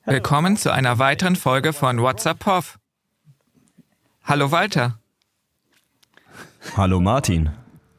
Willkommen zu einer weiteren Folge von What's Up Pov. Hallo Walter. Hallo Martin.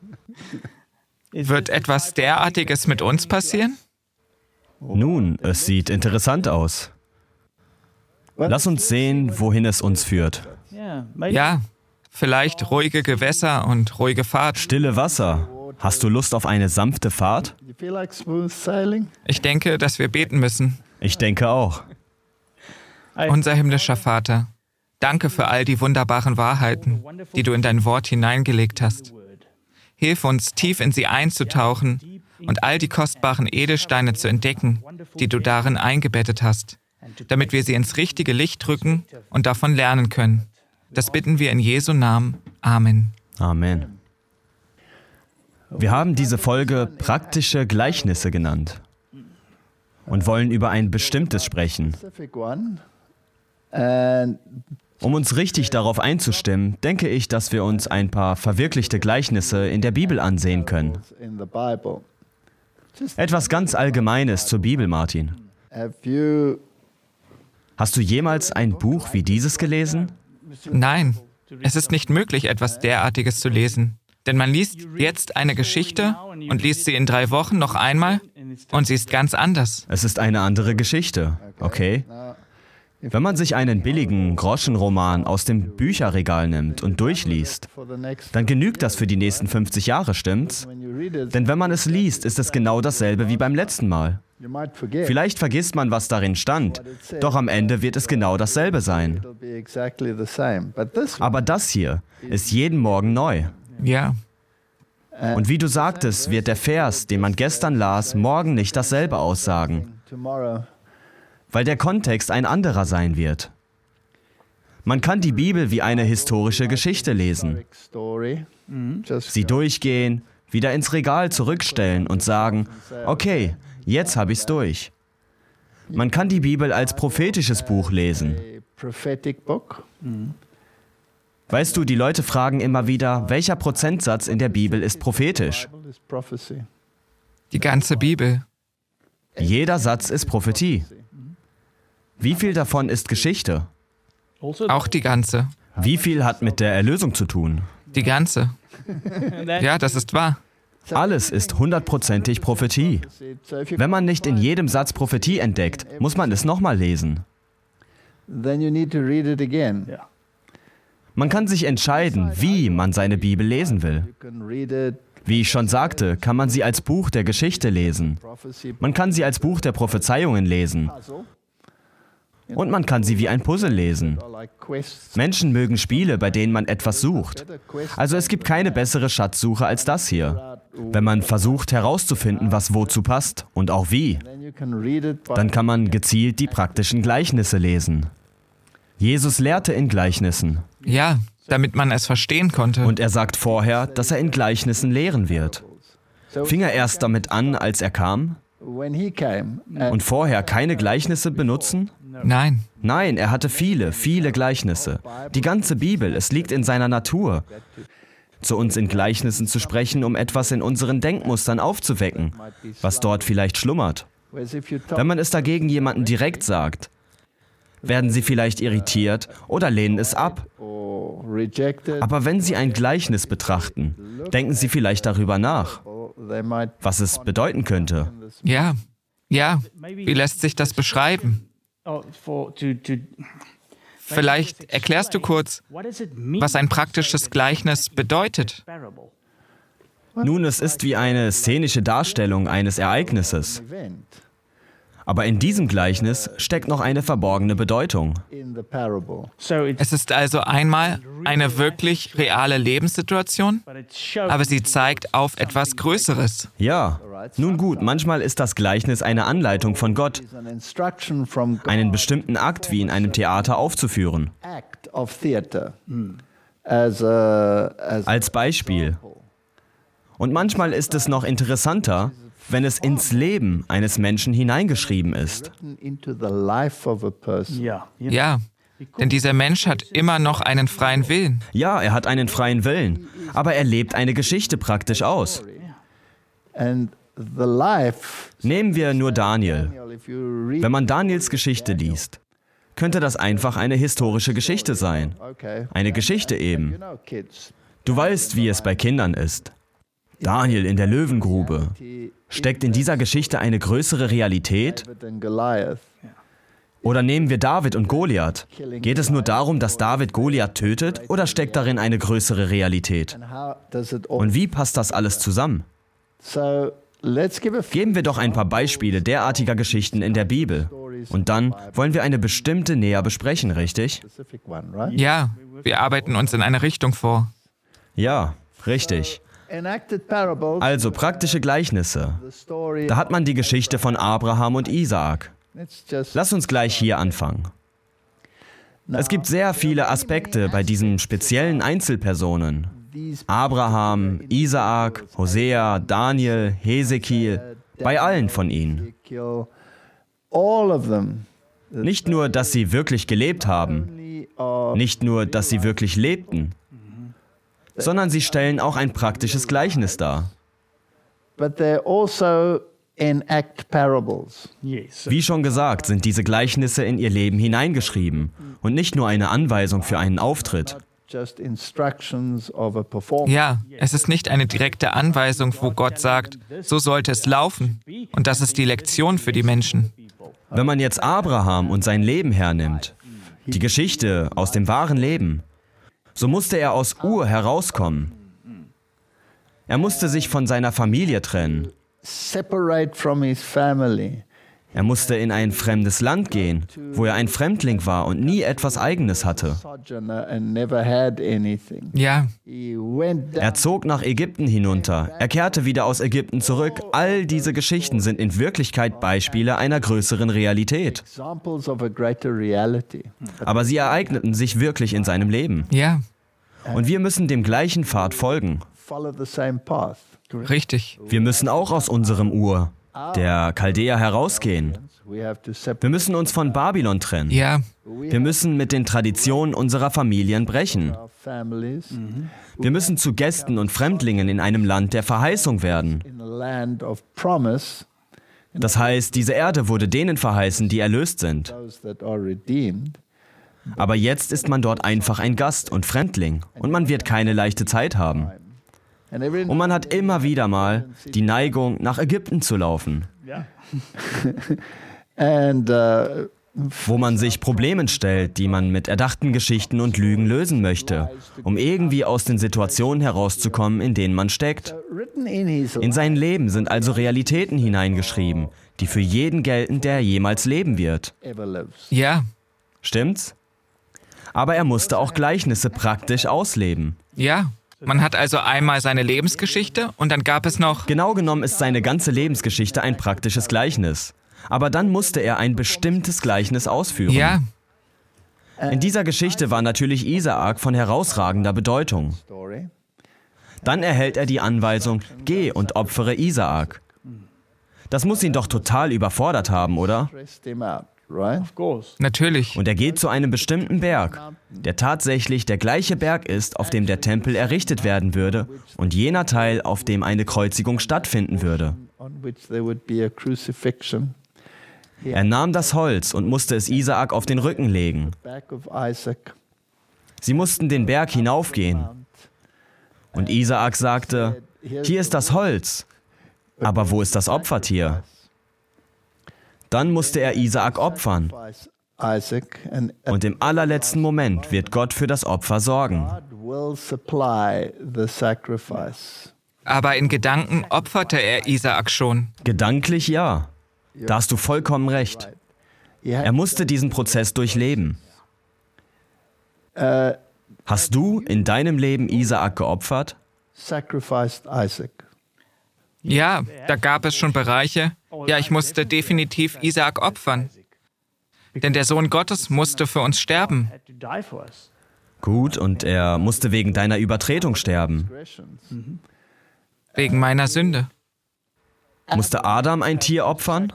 Wird etwas derartiges mit uns passieren? Nun, es sieht interessant aus. Lass uns sehen, wohin es uns führt. Ja, vielleicht ruhige Gewässer und ruhige Fahrt. Stille Wasser. Hast du Lust auf eine sanfte Fahrt? Ich denke, dass wir beten müssen. Ich denke auch. Unser himmlischer Vater, danke für all die wunderbaren Wahrheiten, die du in dein Wort hineingelegt hast. Hilf uns, tief in sie einzutauchen und all die kostbaren Edelsteine zu entdecken, die du darin eingebettet hast, damit wir sie ins richtige Licht rücken und davon lernen können. Das bitten wir in Jesu Namen. Amen. Amen. Wir haben diese Folge praktische Gleichnisse genannt und wollen über ein bestimmtes sprechen. Um uns richtig darauf einzustimmen, denke ich, dass wir uns ein paar verwirklichte Gleichnisse in der Bibel ansehen können. Etwas ganz Allgemeines zur Bibel, Martin. Hast du jemals ein Buch wie dieses gelesen? Nein, es ist nicht möglich, etwas derartiges zu lesen. Denn man liest jetzt eine Geschichte und liest sie in 3 Wochen noch einmal und sie ist ganz anders. Es ist eine andere Geschichte, okay? Wenn man sich einen billigen Groschenroman aus dem Bücherregal nimmt und durchliest, dann genügt das für die nächsten 50 Jahre, stimmt's? Denn wenn man es liest, ist es genau dasselbe wie beim letzten Mal. Vielleicht vergisst man, was darin stand, doch am Ende wird es genau dasselbe sein. Aber das hier ist jeden Morgen neu. Ja. Und wie du sagtest, wird der Vers, den man gestern las, morgen nicht dasselbe aussagen, weil der Kontext ein anderer sein wird. Man kann die Bibel wie eine historische Geschichte lesen, sie durchgehen, wieder ins Regal zurückstellen und sagen, okay, jetzt habe ich's durch. Man kann die Bibel als prophetisches Buch lesen. Weißt du, die Leute fragen immer wieder, welcher Prozentsatz in der Bibel ist prophetisch? Die ganze Bibel. Jeder Satz ist Prophetie. Wie viel davon ist Geschichte? Auch die ganze. Wie viel hat mit der Erlösung zu tun? Die ganze. Ja, das ist wahr. Alles ist 100%ig Prophetie. Wenn man nicht in jedem Satz Prophetie entdeckt, muss man es nochmal lesen. Man kann sich entscheiden, wie man seine Bibel lesen will. Wie ich schon sagte, kann man sie als Buch der Geschichte lesen. Man kann sie als Buch der Prophezeiungen lesen. Und man kann sie wie ein Puzzle lesen. Menschen mögen Spiele, bei denen man etwas sucht. Also es gibt keine bessere Schatzsuche als das hier. Wenn man versucht herauszufinden, was wozu passt und auch wie, dann kann man gezielt die praktischen Gleichnisse lesen. Jesus lehrte in Gleichnissen. Ja, damit man es verstehen konnte. Und er sagt vorher, dass er in Gleichnissen lehren wird. Fing er erst damit an, als er kam? Und vorher keine Gleichnisse benutzen? Nein. Nein, er hatte viele, viele Gleichnisse. Die ganze Bibel, es liegt in seiner Natur, zu uns in Gleichnissen zu sprechen, um etwas in unseren Denkmustern aufzuwecken, was dort vielleicht schlummert. Wenn man es dagegen jemandem direkt sagt, werden sie vielleicht irritiert oder lehnen es ab. Aber wenn sie ein Gleichnis betrachten, denken sie vielleicht darüber nach, was es bedeuten könnte. Ja. Wie lässt sich das beschreiben? Vielleicht erklärst du kurz, was ein praktisches Gleichnis bedeutet. Nun, es ist wie eine szenische Darstellung eines Ereignisses. Aber in diesem Gleichnis steckt noch eine verborgene Bedeutung. Es ist also einmal eine wirklich reale Lebenssituation, aber sie zeigt auf etwas Größeres. Ja, nun gut, manchmal ist das Gleichnis eine Anleitung von Gott, einen bestimmten Akt wie in einem Theater aufzuführen. Als Beispiel. Und manchmal ist es noch interessanter, wenn es ins Leben eines Menschen hineingeschrieben ist. Ja, denn dieser Mensch hat immer noch einen freien Willen. Ja, er hat einen freien Willen, aber er lebt eine Geschichte praktisch aus. Nehmen wir nur Daniel. Wenn man Daniels Geschichte liest, könnte das einfach eine historische Geschichte sein. Eine Geschichte eben. Du weißt, wie es bei Kindern ist. Daniel in der Löwengrube. Steckt in dieser Geschichte eine größere Realität? Oder nehmen wir David und Goliath. Geht es nur darum, dass David Goliath tötet, oder steckt darin eine größere Realität? Und wie passt das alles zusammen? Geben wir doch ein paar Beispiele derartiger Geschichten in der Bibel. Und dann wollen wir eine bestimmte näher besprechen, richtig? Ja, wir arbeiten uns in eine Richtung vor. Ja, richtig. Also praktische Gleichnisse. Da hat man die Geschichte von Abraham und Isaak. Lass uns gleich hier anfangen. Es gibt sehr viele Aspekte bei diesen speziellen Einzelpersonen. Abraham, Isaak, Hosea, Daniel, Hesekiel, bei allen von ihnen. Nicht nur, dass sie wirklich gelebt haben, nicht nur, dass sie wirklich lebten, sondern sie stellen auch ein praktisches Gleichnis dar. Wie schon gesagt, sind diese Gleichnisse in ihr Leben hineingeschrieben und nicht nur eine Anweisung für einen Auftritt. Ja, es ist nicht eine direkte Anweisung, wo Gott sagt, so sollte es laufen. Und das ist die Lektion für die Menschen. Wenn man jetzt Abraham und sein Leben hernimmt, die Geschichte aus dem wahren Leben, so musste er aus Ur herauskommen. Er musste sich von seiner Familie trennen. Er musste in ein fremdes Land gehen, wo er ein Fremdling war und nie etwas Eigenes hatte. Ja, Er zog nach Ägypten hinunter. Er kehrte wieder aus Ägypten zurück. All diese Geschichten sind in Wirklichkeit Beispiele einer größeren Realität. Aber sie ereigneten sich wirklich in seinem Leben. ja, Und wir müssen dem gleichen Pfad folgen. richtig. Wir müssen auch aus unserem Ur, der Chaldäer, herausgehen. Wir müssen uns von Babylon trennen. Ja, Wir müssen mit den Traditionen unserer Familien brechen. Wir müssen zu Gästen und Fremdlingen in einem Land der Verheißung werden. Das heißt, diese Erde wurde denen verheißen, die erlöst sind. Aber jetzt ist man dort einfach ein Gast und Fremdling und man wird keine leichte Zeit haben. Und man hat immer wieder mal die Neigung, nach Ägypten zu laufen, wo man sich Problemen stellt, die man mit erdachten Geschichten und Lügen lösen möchte, um irgendwie aus den Situationen herauszukommen, in denen man steckt. In sein Leben sind also Realitäten hineingeschrieben, die für jeden gelten, der jemals leben wird. ja, Stimmt's? Aber er musste auch Gleichnisse praktisch ausleben. ja. Man hat also einmal seine Lebensgeschichte und dann gab es noch... Genau genommen ist seine ganze Lebensgeschichte ein praktisches Gleichnis. Aber dann musste er ein bestimmtes Gleichnis ausführen. Ja, In dieser Geschichte war natürlich Isaak von herausragender Bedeutung. Dann erhält er die Anweisung, geh und opfere Isaak. Das muss ihn doch total überfordert haben, oder? natürlich. Und er geht zu einem bestimmten Berg, der tatsächlich der gleiche Berg ist, auf dem der Tempel errichtet werden würde und jener Teil, auf dem eine Kreuzigung stattfinden würde. Er nahm das Holz und musste es Isaak auf den Rücken legen. Sie mussten den Berg hinaufgehen. Und Isaak sagte, hier ist das Holz, aber wo ist das Opfertier? Dann musste er Isaak opfern. Und im allerletzten Moment wird Gott für das Opfer sorgen. Aber in Gedanken opferte er Isaak schon. Gedanklich ja. Da hast du vollkommen recht. Er musste diesen Prozess durchleben. Hast du in deinem Leben Isaak geopfert? Ja, da gab es schon Bereiche. Ja, ich musste definitiv Isaak opfern. Denn der Sohn Gottes musste für uns sterben. Gut, und er musste wegen deiner Übertretung sterben. Wegen meiner Sünde. Musste Adam ein Tier opfern?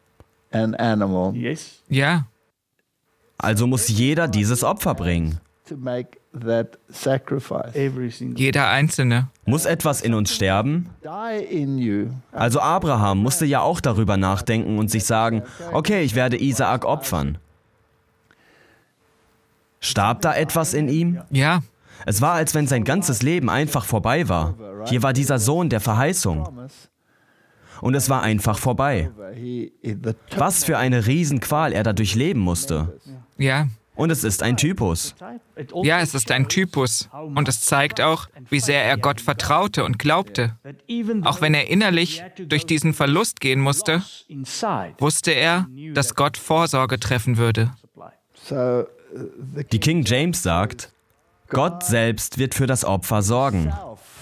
Ja, Also muss jeder dieses Opfer bringen. Jeder Einzelne. Muss etwas in uns sterben? Also Abraham musste ja auch darüber nachdenken und sich sagen, okay, ich werde Isaak opfern. Starb da etwas in ihm? Ja, Es war, als wenn sein ganzes Leben einfach vorbei war. Hier war dieser Sohn der Verheißung. Und es war einfach vorbei. Was für eine Riesenqual er dadurch leben musste. ja. Und es ist ein Typus. Ja, es ist ein Typus. Und es zeigt auch, wie sehr er Gott vertraute und glaubte. Auch wenn er innerlich durch diesen Verlust gehen musste, wusste er, dass Gott Vorsorge treffen würde. Die King James sagt, Gott selbst wird für das Opfer sorgen.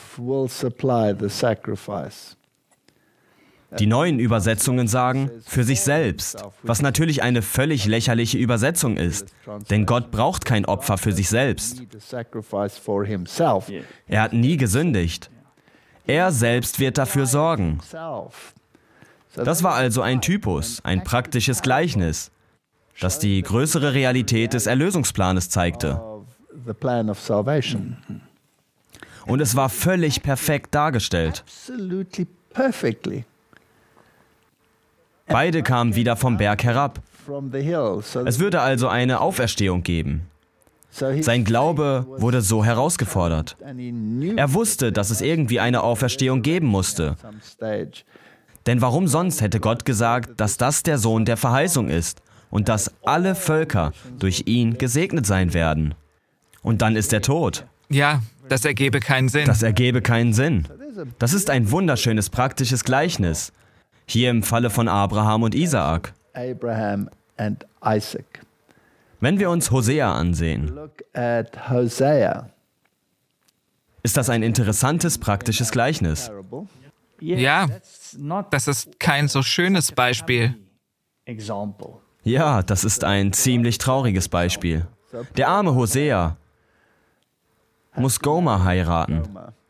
Die neuen Übersetzungen sagen, für sich selbst, was natürlich eine völlig lächerliche Übersetzung ist, denn Gott braucht kein Opfer für sich selbst. Er hat nie gesündigt. Er selbst wird dafür sorgen. Das war also ein Typus, ein praktisches Gleichnis, das die größere Realität des Erlösungsplanes zeigte. Und es war völlig perfekt dargestellt. Beide kamen wieder vom Berg herab. Es würde also eine Auferstehung geben. Sein Glaube wurde so herausgefordert. Er wusste, dass es irgendwie eine Auferstehung geben musste. Denn warum sonst hätte Gott gesagt, dass das der Sohn der Verheißung ist und dass alle Völker durch ihn gesegnet sein werden? Und dann ist er tot. Ja, das ergebe keinen Sinn. Das ergebe keinen Sinn. Das ist ein wunderschönes praktisches Gleichnis. Hier im Falle von Abraham und Isaak. Wenn wir uns Hosea ansehen, ist das ein interessantes praktisches Gleichnis. Ja, das ist kein so schönes Beispiel. Ja, das ist ein ziemlich trauriges Beispiel. Der arme Hosea muss Gomer heiraten.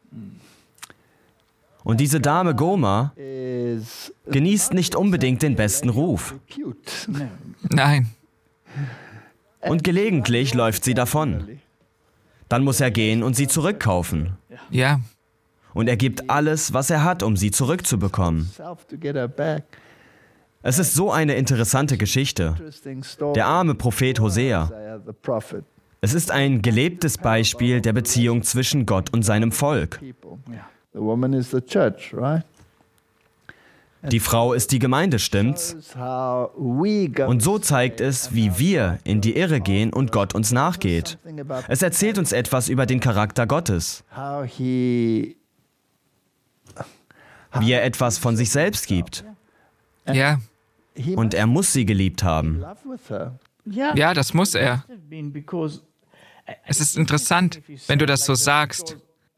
Und diese Dame Gomer genießt nicht unbedingt den besten Ruf. Nein. Und gelegentlich läuft sie davon. Dann muss er gehen und sie zurückkaufen. Ja, Und er gibt alles, was er hat, um sie zurückzubekommen. Es ist so eine interessante Geschichte. Der arme Prophet Hosea. Es ist ein gelebtes Beispiel der Beziehung zwischen Gott und seinem Volk. Die Frau ist die Gemeinde, stimmt's? Und so zeigt es, wie wir in die Irre gehen und Gott uns nachgeht. Es erzählt uns etwas über den Charakter Gottes, wie er etwas von sich selbst gibt. ja, Und er muss sie geliebt haben. ja, das muss er. Es ist interessant, wenn du das so sagst.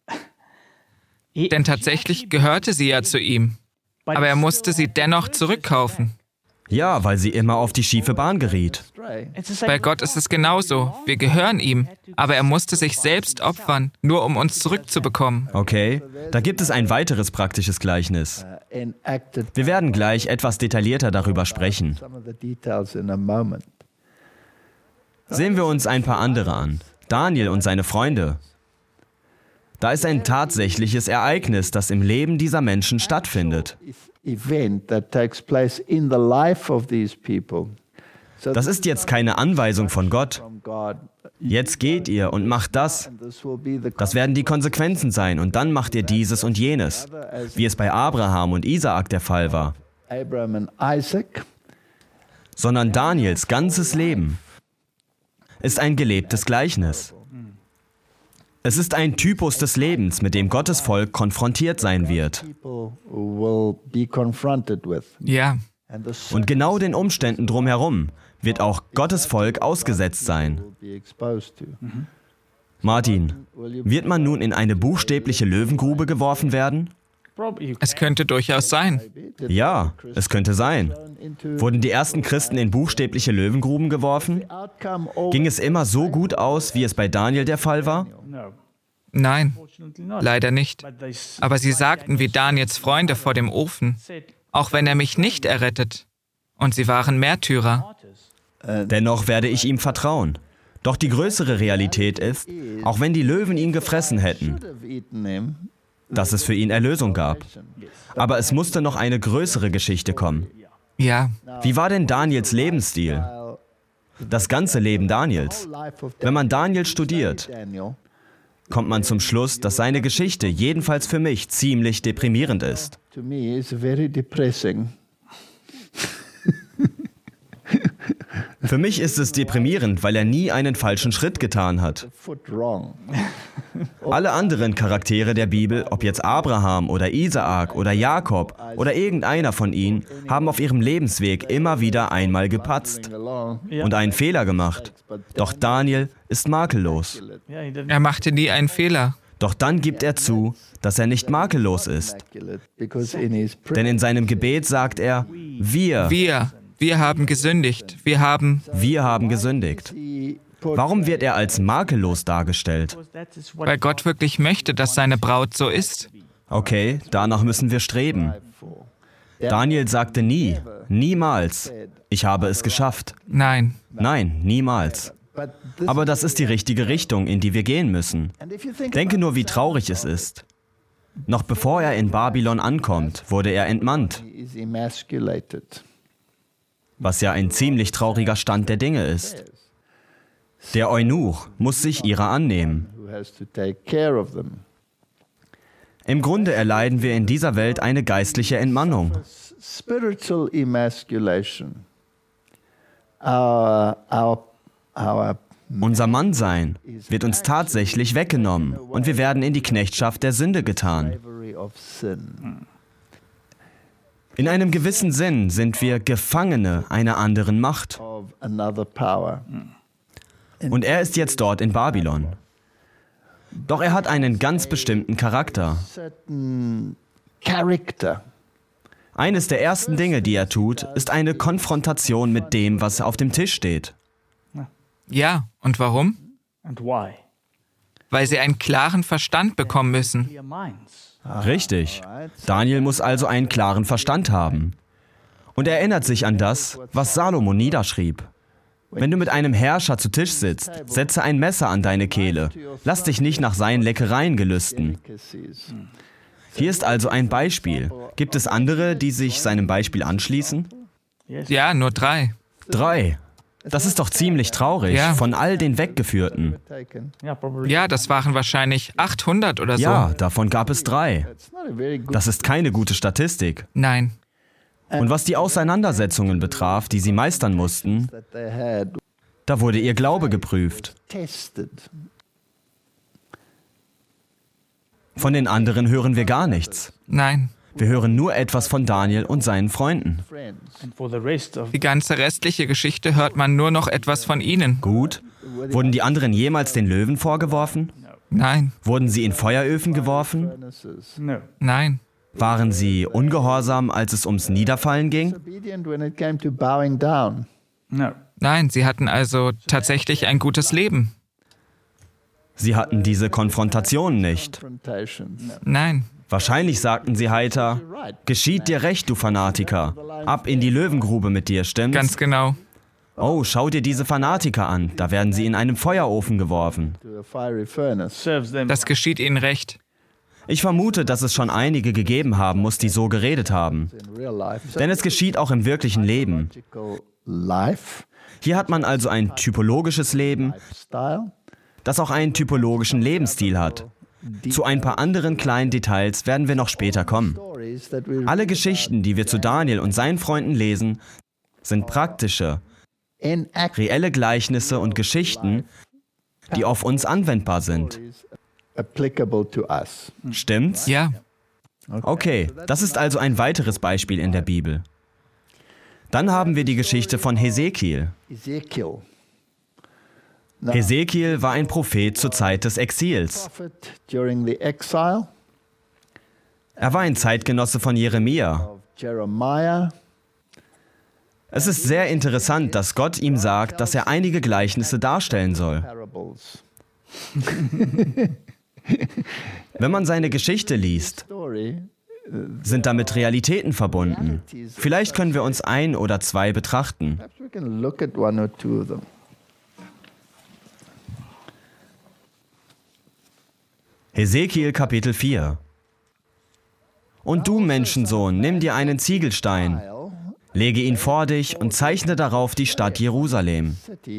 Denn tatsächlich gehörte sie ja zu ihm. Aber er musste sie dennoch zurückkaufen. Ja, weil sie immer auf die schiefe Bahn geriet. Bei Gott ist es genauso. Wir gehören ihm. Aber er musste sich selbst opfern, nur um uns zurückzubekommen. Okay, da gibt es ein weiteres praktisches Gleichnis. Wir werden gleich etwas detaillierter darüber sprechen. Sehen wir uns ein paar andere an. Daniel und seine Freunde. Da ist ein tatsächliches Ereignis, das im Leben dieser Menschen stattfindet. Das ist jetzt keine Anweisung von Gott. Jetzt geht ihr und macht das. Das werden die Konsequenzen sein und dann macht ihr dieses und jenes, wie es bei Abraham und Isaak der Fall war. Sondern Daniels ganzes Leben ist ein gelebtes Gleichnis. Es ist ein Typus des Lebens, mit dem Gottes Volk konfrontiert sein wird. Ja, Und genau den Umständen drumherum wird auch Gottes Volk ausgesetzt sein. Martin, wird man nun in eine buchstäbliche Löwengrube geworfen werden? es könnte durchaus sein. Ja, es könnte sein. Wurden die ersten Christen in buchstäbliche Löwengruben geworfen? Ging es immer so gut aus, wie es bei Daniel der Fall war? Nein, leider nicht. Aber sie sagten wie Daniels Freunde vor dem Ofen, auch wenn er mich nicht errettet. Und sie waren Märtyrer. Dennoch werde ich ihm vertrauen. Doch die größere Realität ist, auch wenn die Löwen ihn gefressen hätten, dass es für ihn Erlösung gab. Aber es musste noch eine größere Geschichte kommen. Ja, Wie war denn Daniels Lebensstil? Das ganze Leben Daniels. Wenn man Daniel studiert, kommt man zum Schluss, dass seine Geschichte jedenfalls für mich ziemlich deprimierend ist. Für mich ist es deprimierend, weil er nie einen falschen Schritt getan hat. Alle anderen Charaktere der Bibel, ob jetzt Abraham oder Isaak oder Jakob oder irgendeiner von ihnen, haben auf ihrem Lebensweg immer wieder einmal gepatzt und einen Fehler gemacht. Doch Daniel ist makellos. er machte nie einen Fehler. Doch dann gibt er zu, dass er nicht makellos ist. Denn in seinem Gebet sagt er, wir haben gesündigt. Wir haben gesündigt. Warum wird er als makellos dargestellt? Weil Gott wirklich möchte, dass seine Braut so ist. Okay, danach müssen wir streben. Daniel sagte nie, niemals, ich habe es geschafft. Nein, Nein, niemals. Aber das ist die richtige Richtung, in die wir gehen müssen. Denke nur, wie traurig es ist. Noch bevor er in Babylon ankommt, wurde er entmannt, was ja ein ziemlich trauriger Stand der Dinge ist. Der Eunuch muss sich ihrer annehmen. Im Grunde erleiden wir in dieser Welt eine geistliche Entmannung. Unser Mannsein wird uns tatsächlich weggenommen und wir werden in die Knechtschaft der Sünde getan. In einem gewissen Sinn sind wir Gefangene einer anderen Macht. Und er ist jetzt dort in Babylon. Doch er hat einen ganz bestimmten Charakter. Eines der ersten Dinge, die er tut, ist eine Konfrontation mit dem, was auf dem Tisch steht. ja. Und warum? Weil sie einen klaren Verstand bekommen müssen. Richtig. Daniel muss also einen klaren Verstand haben. Und er erinnert sich an das, was Salomo niederschrieb. Wenn du mit einem Herrscher zu Tisch sitzt, setze ein Messer an deine Kehle. Lass dich nicht nach seinen Leckereien gelüsten. Hier ist also ein Beispiel. Gibt es andere, die sich seinem Beispiel anschließen? Ja, nur 3. 3. Das ist doch ziemlich traurig, Ja. von all den Weggeführten. Ja, das waren wahrscheinlich 800 oder so. Ja, davon gab es 3. Das ist keine gute Statistik. Nein. Und was die Auseinandersetzungen betraf, die sie meistern mussten, da wurde ihr Glaube geprüft. Von den anderen hören wir gar nichts. Nein. Wir hören nur etwas von Daniel und seinen Freunden. Die ganze restliche Geschichte hört man nur noch etwas von ihnen. Gut. Wurden die anderen jemals den Löwen vorgeworfen? Nein. Wurden sie in Feueröfen geworfen? Nein. Waren sie ungehorsam, als es ums Niederfallen ging? Nein, sie hatten also tatsächlich ein gutes Leben. Sie hatten diese Konfrontation nicht. Nein. Wahrscheinlich sagten sie heiter, geschieht dir recht, du Fanatiker. Ab in die Löwengrube mit dir, stimmt's? Ganz genau. Oh, schau dir diese Fanatiker an. Da werden sie in einem Feuerofen geworfen. Das geschieht ihnen recht. Ich vermute, dass es schon einige gegeben haben muss, die so geredet haben. Denn es geschieht auch im wirklichen Leben. Hier hat man also ein typologisches Leben, das auch einen typologischen Lebensstil hat. Zu ein paar anderen kleinen Details werden wir noch später kommen. Alle Geschichten, die wir zu Daniel und seinen Freunden lesen, sind praktische, reelle Gleichnisse und Geschichten, die auf uns anwendbar sind. Stimmt's? Ja. Okay, das ist also ein weiteres Beispiel in der Bibel. Dann haben wir die Geschichte von Hesekiel. Hesekiel war ein Prophet zur Zeit des Exils. Er war ein Zeitgenosse von Jeremia. Es ist sehr interessant, dass Gott ihm sagt, dass er einige Gleichnisse darstellen soll. Wenn man seine Geschichte liest, sind damit Realitäten verbunden. Vielleicht können wir uns 1 oder 2 betrachten. Hesekiel Kapitel 4. Und du, Menschensohn, nimm dir einen Ziegelstein, lege ihn vor dich und zeichne darauf die Stadt Jerusalem.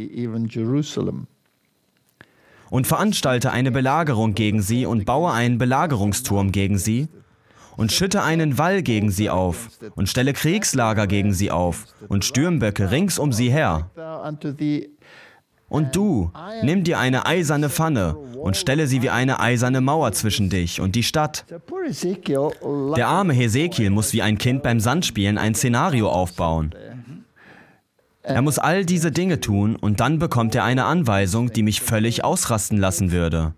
Und veranstalte eine Belagerung gegen sie und baue einen Belagerungsturm gegen sie und schütte einen Wall gegen sie auf und stelle Kriegslager gegen sie auf und Stürmböcke rings um sie her. Und du, nimm dir eine eiserne Pfanne und stelle sie wie eine eiserne Mauer zwischen dich und die Stadt. Der arme Hesekiel muss wie ein Kind beim Sandspielen ein Szenario aufbauen. Er muss all diese Dinge tun und dann bekommt er eine Anweisung, die mich völlig ausrasten lassen würde.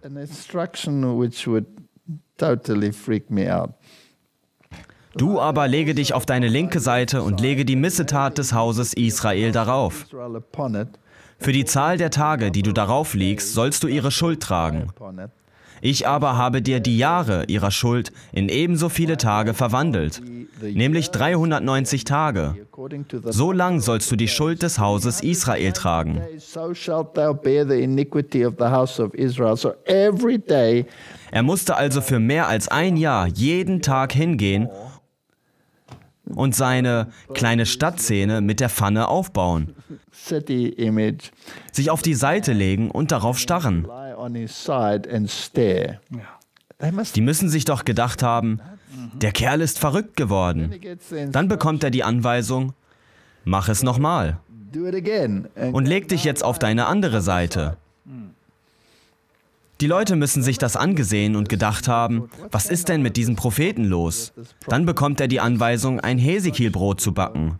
Du aber lege dich auf deine linke Seite und lege die Missetat des Hauses Israel darauf. Für die Zahl der Tage, die du darauf liegst, sollst du ihre Schuld tragen. Ich aber habe dir die Jahre ihrer Schuld in ebenso viele Tage verwandelt, nämlich 390 Tage. So lang sollst du die Schuld des Hauses Israel tragen. Er musste also für mehr als ein Jahr jeden Tag hingehen und seine kleine Stadtszene mit der Pfanne aufbauen, sich auf die Seite legen und darauf starren. Die müssen sich doch gedacht haben, der Kerl ist verrückt geworden. Dann bekommt er die Anweisung, mach es nochmal und leg dich jetzt auf deine andere Seite. Die Leute müssen sich das angesehen und gedacht haben, was ist denn mit diesem Propheten los? Dann bekommt er die Anweisung, ein Hesekielbrot zu backen.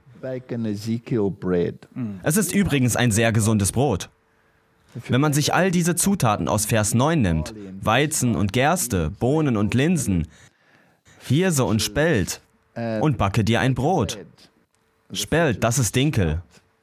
Es ist übrigens ein sehr gesundes Brot. Wenn man sich all diese Zutaten aus Vers 9 nimmt, Weizen und Gerste, Bohnen und Linsen, Hirse und Spelt, und backe dir ein Brot. Spelt, das ist Dinkel.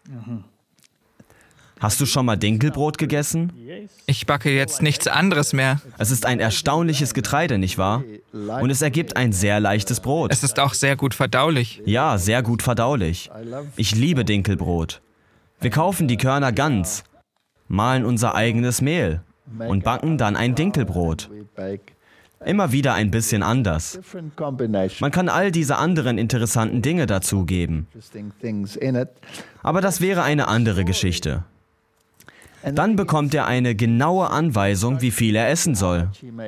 Hast du schon mal Dinkelbrot gegessen? Ich backe jetzt nichts anderes mehr. Es ist ein erstaunliches Getreide, nicht wahr? Und es ergibt ein sehr leichtes Brot. Es ist auch sehr gut verdaulich. Ja, sehr gut verdaulich. Ich liebe Dinkelbrot. Wir kaufen die Körner ganz, mahlen unser eigenes Mehl und backen dann ein Dinkelbrot. Immer wieder ein bisschen anders. Man kann all diese anderen interessanten Dinge dazugeben. Aber das wäre eine andere Geschichte. Dann bekommt er eine genaue Anweisung, wie viel er essen soll.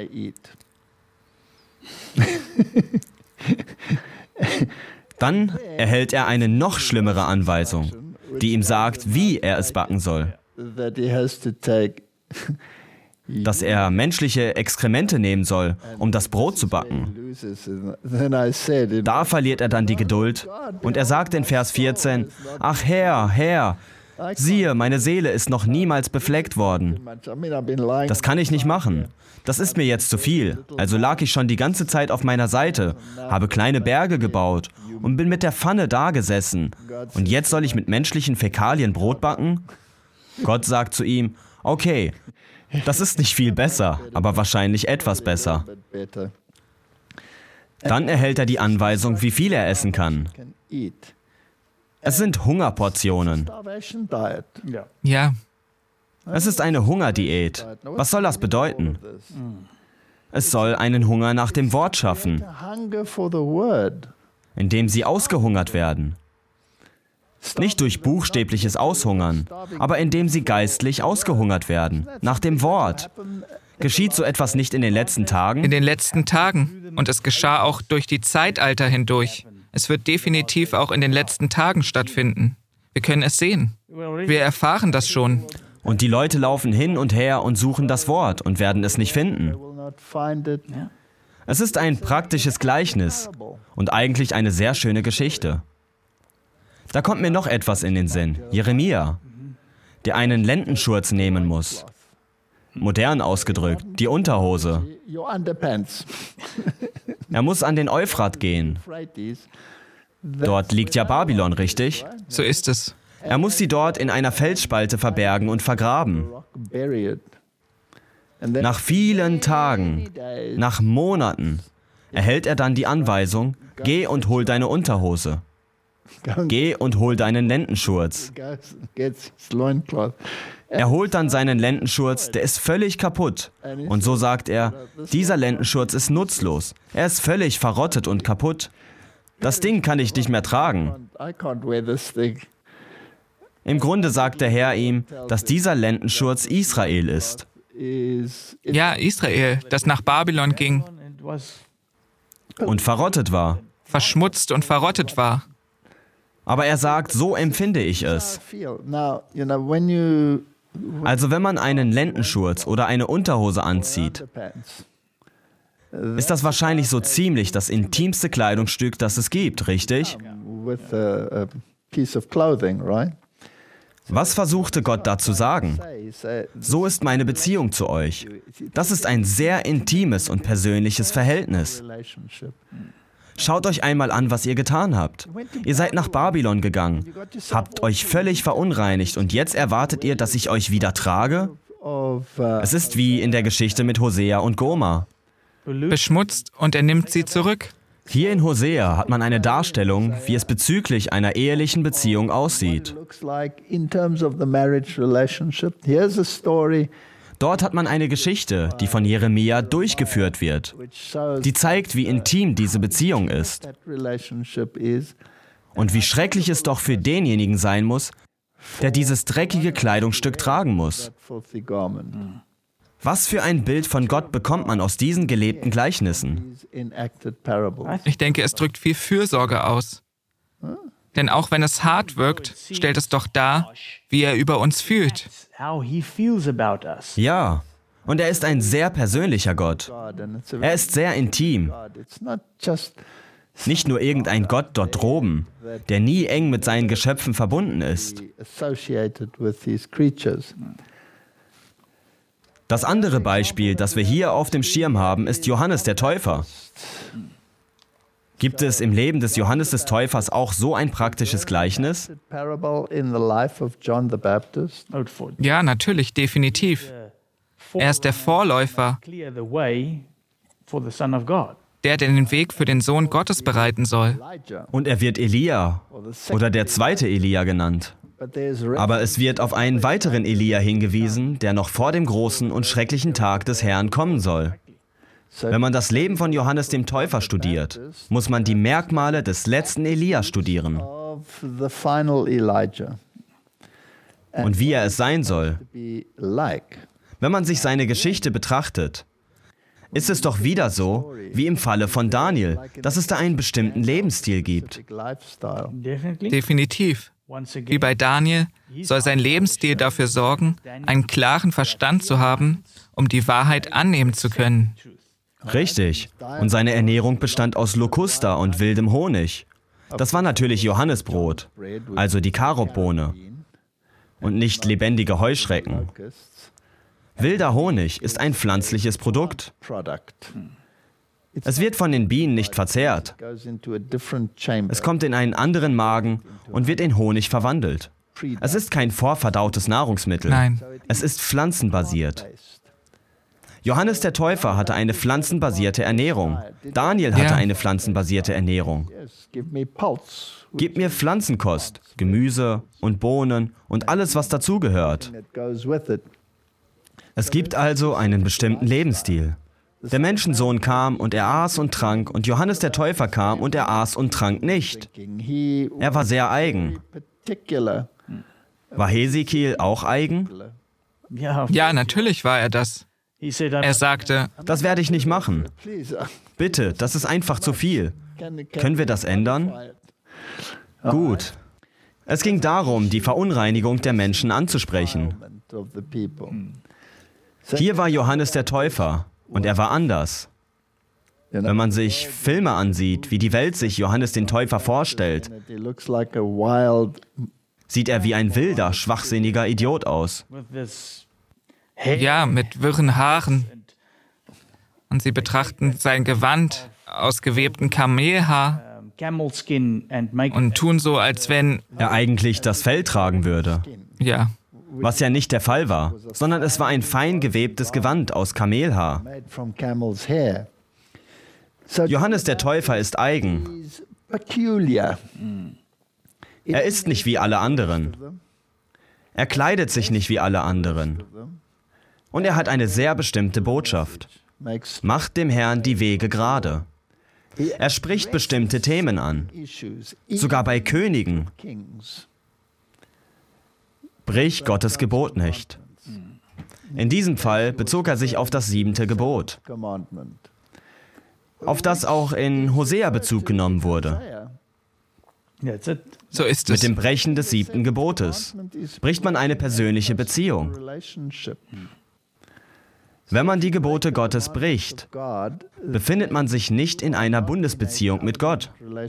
Dann erhält er eine noch schlimmere Anweisung, die ihm sagt, wie er es backen soll. Dass er menschliche Exkremente nehmen soll, um das Brot zu backen. Da verliert er dann die Geduld und er sagt in Vers 14, ach Herr, Herr, siehe, meine Seele ist noch niemals befleckt worden. Das kann ich nicht machen. Das ist mir jetzt zu viel. Also lag ich schon die ganze Zeit auf meiner Seite, habe kleine Berge gebaut und bin mit der Pfanne dagesessen. Und jetzt soll ich mit menschlichen Fäkalien Brot backen? Gott sagt zu ihm, okay, das ist nicht viel besser, aber wahrscheinlich etwas besser. Dann erhält er die Anweisung, wie viel er essen kann. Es sind Hungerportionen. Ja. Es ist eine Hungerdiät. Was soll das bedeuten? Es soll einen Hunger nach dem Wort schaffen, indem sie ausgehungert werden. Nicht durch buchstäbliches Aushungern, aber indem sie geistlich ausgehungert werden, nach dem Wort. Geschieht so etwas nicht in den letzten Tagen? In den letzten Tagen. Und es geschah auch durch die Zeitalter hindurch. Es wird definitiv auch in den letzten Tagen stattfinden. Wir können es sehen. Wir erfahren das schon. Und die Leute laufen hin und her und suchen das Wort und werden es nicht finden. Es ist ein praktisches Gleichnis und eigentlich eine sehr schöne Geschichte. Da kommt mir noch etwas in den Sinn. Jeremia, der einen Lendenschurz nehmen muss. Modern ausgedrückt, die Unterhose. Er muss an den Euphrat gehen. Dort liegt ja Babylon, richtig? So ist es. Er muss sie dort in einer Felsspalte verbergen und vergraben. Nach vielen Tagen, nach Monaten, erhält er dann die Anweisung, geh und hol deine Unterhose. geh und hol deinen Lendenschurz. Er holt dann seinen Lendenschurz, der ist völlig kaputt. Und so sagt er, dieser Lendenschurz ist nutzlos. Er ist völlig verrottet und kaputt. Das Ding kann ich nicht mehr tragen. Im Grunde sagt der Herr ihm, dass dieser Lendenschurz Israel ist. Ja, Israel, das nach Babylon ging, Und verrottet war. verschmutzt und verrottet war. Aber er sagt, so empfinde ich es. Also wenn man einen Lendenschurz oder eine Unterhose anzieht, ist das wahrscheinlich so ziemlich das intimste Kleidungsstück, das es gibt, richtig? Was versuchte Gott da zu sagen? So ist meine Beziehung zu euch. Das ist ein sehr intimes und persönliches Verhältnis. Schaut euch einmal an, was ihr getan habt. Ihr seid nach Babylon gegangen, habt euch völlig verunreinigt und jetzt erwartet ihr, dass ich euch wieder trage? Es ist wie in der Geschichte mit Hosea und Gomer. Beschmutzt und er nimmt sie zurück. Hier in Hosea hat man eine Darstellung, wie es bezüglich einer ehelichen Beziehung aussieht. Dort hat man eine Geschichte, die von Jeremia durchgeführt wird, die zeigt, wie intim diese Beziehung ist und wie schrecklich es doch für denjenigen sein muss, der dieses dreckige Kleidungsstück tragen muss. Was für ein Bild von Gott bekommt man aus diesen gelebten Gleichnissen? Ich denke, es drückt viel Fürsorge aus. Denn auch wenn es hart wirkt, stellt es doch dar, wie er über uns fühlt. Ja, und er ist ein sehr persönlicher Gott. Er ist sehr intim. Nicht nur irgendein Gott dort droben, der nie eng mit seinen Geschöpfen verbunden ist. Das andere Beispiel, das wir hier auf dem Schirm haben, ist Johannes der Täufer. Gibt es im Leben des Johannes des Täufers auch so ein praktisches Gleichnis? Ja, natürlich, definitiv. Er ist der Vorläufer, der den Weg für den Sohn Gottes bereiten soll. Und er wird Elia oder der zweite Elia genannt. Aber es wird auf einen weiteren Elia hingewiesen, der noch vor dem großen und schrecklichen Tag des Herrn kommen soll. Wenn man das Leben von Johannes dem Täufer studiert, muss man die Merkmale des letzten Elia studieren. Und wie er es sein soll. Wenn man sich seine Geschichte betrachtet, ist es doch wieder so, wie im Falle von Daniel, dass es da einen bestimmten Lebensstil gibt. Definitiv. Wie bei Daniel soll sein Lebensstil dafür sorgen, einen klaren Verstand zu haben, um die Wahrheit annehmen zu können. Richtig. Und seine Ernährung bestand aus Locusta und wildem Honig. Das war natürlich Johannesbrot, also die Karobbohne, und nicht lebendige Heuschrecken. Wilder Honig ist ein pflanzliches Produkt. Es wird von den Bienen nicht verzehrt. Es kommt in einen anderen Magen und wird in Honig verwandelt. Es ist kein vorverdautes Nahrungsmittel. Nein. Es ist pflanzenbasiert. Johannes der Täufer hatte eine pflanzenbasierte Ernährung. Daniel hatte eine pflanzenbasierte Ernährung. Gib mir Pflanzenkost, Gemüse und Bohnen und alles, was dazugehört. Es gibt also einen bestimmten Lebensstil. Der Menschensohn kam und er aß und trank und Johannes der Täufer kam und er aß und trank nicht. Er war sehr eigen. War Hesekiel auch eigen? Ja, natürlich war er das. Er sagte, das werde ich nicht machen. Bitte, das ist einfach zu viel. Können wir das ändern? Gut. Es ging darum, die Verunreinigung der Menschen anzusprechen. Hier war Johannes der Täufer und er war anders. Wenn man sich Filme ansieht, wie die Welt sich Johannes den Täufer vorstellt, sieht er wie ein wilder, schwachsinniger Idiot aus. ja, mit wirren Haaren. Und sie betrachten sein Gewand aus gewebtem Kamelhaar und tun so, als wenn er eigentlich das Fell tragen würde. Ja. Was ja nicht der Fall war, sondern es war ein fein gewebtes Gewand aus Kamelhaar. Johannes der Täufer ist eigen. Er ist nicht wie alle anderen. Er kleidet sich nicht wie alle anderen. Und er hat eine sehr bestimmte Botschaft. Macht dem Herrn die Wege gerade. Er spricht bestimmte Themen an. Sogar bei Königen. Brich Gottes Gebot nicht. In diesem Fall bezog er sich auf das 7. Gebot, auf das auch in Hosea Bezug genommen wurde. So ist es. Mit dem Brechen des 7. Gebotes bricht man eine persönliche Beziehung. Wenn man die Gebote Gottes bricht, befindet man sich nicht in einer Bundesbeziehung mit Gott.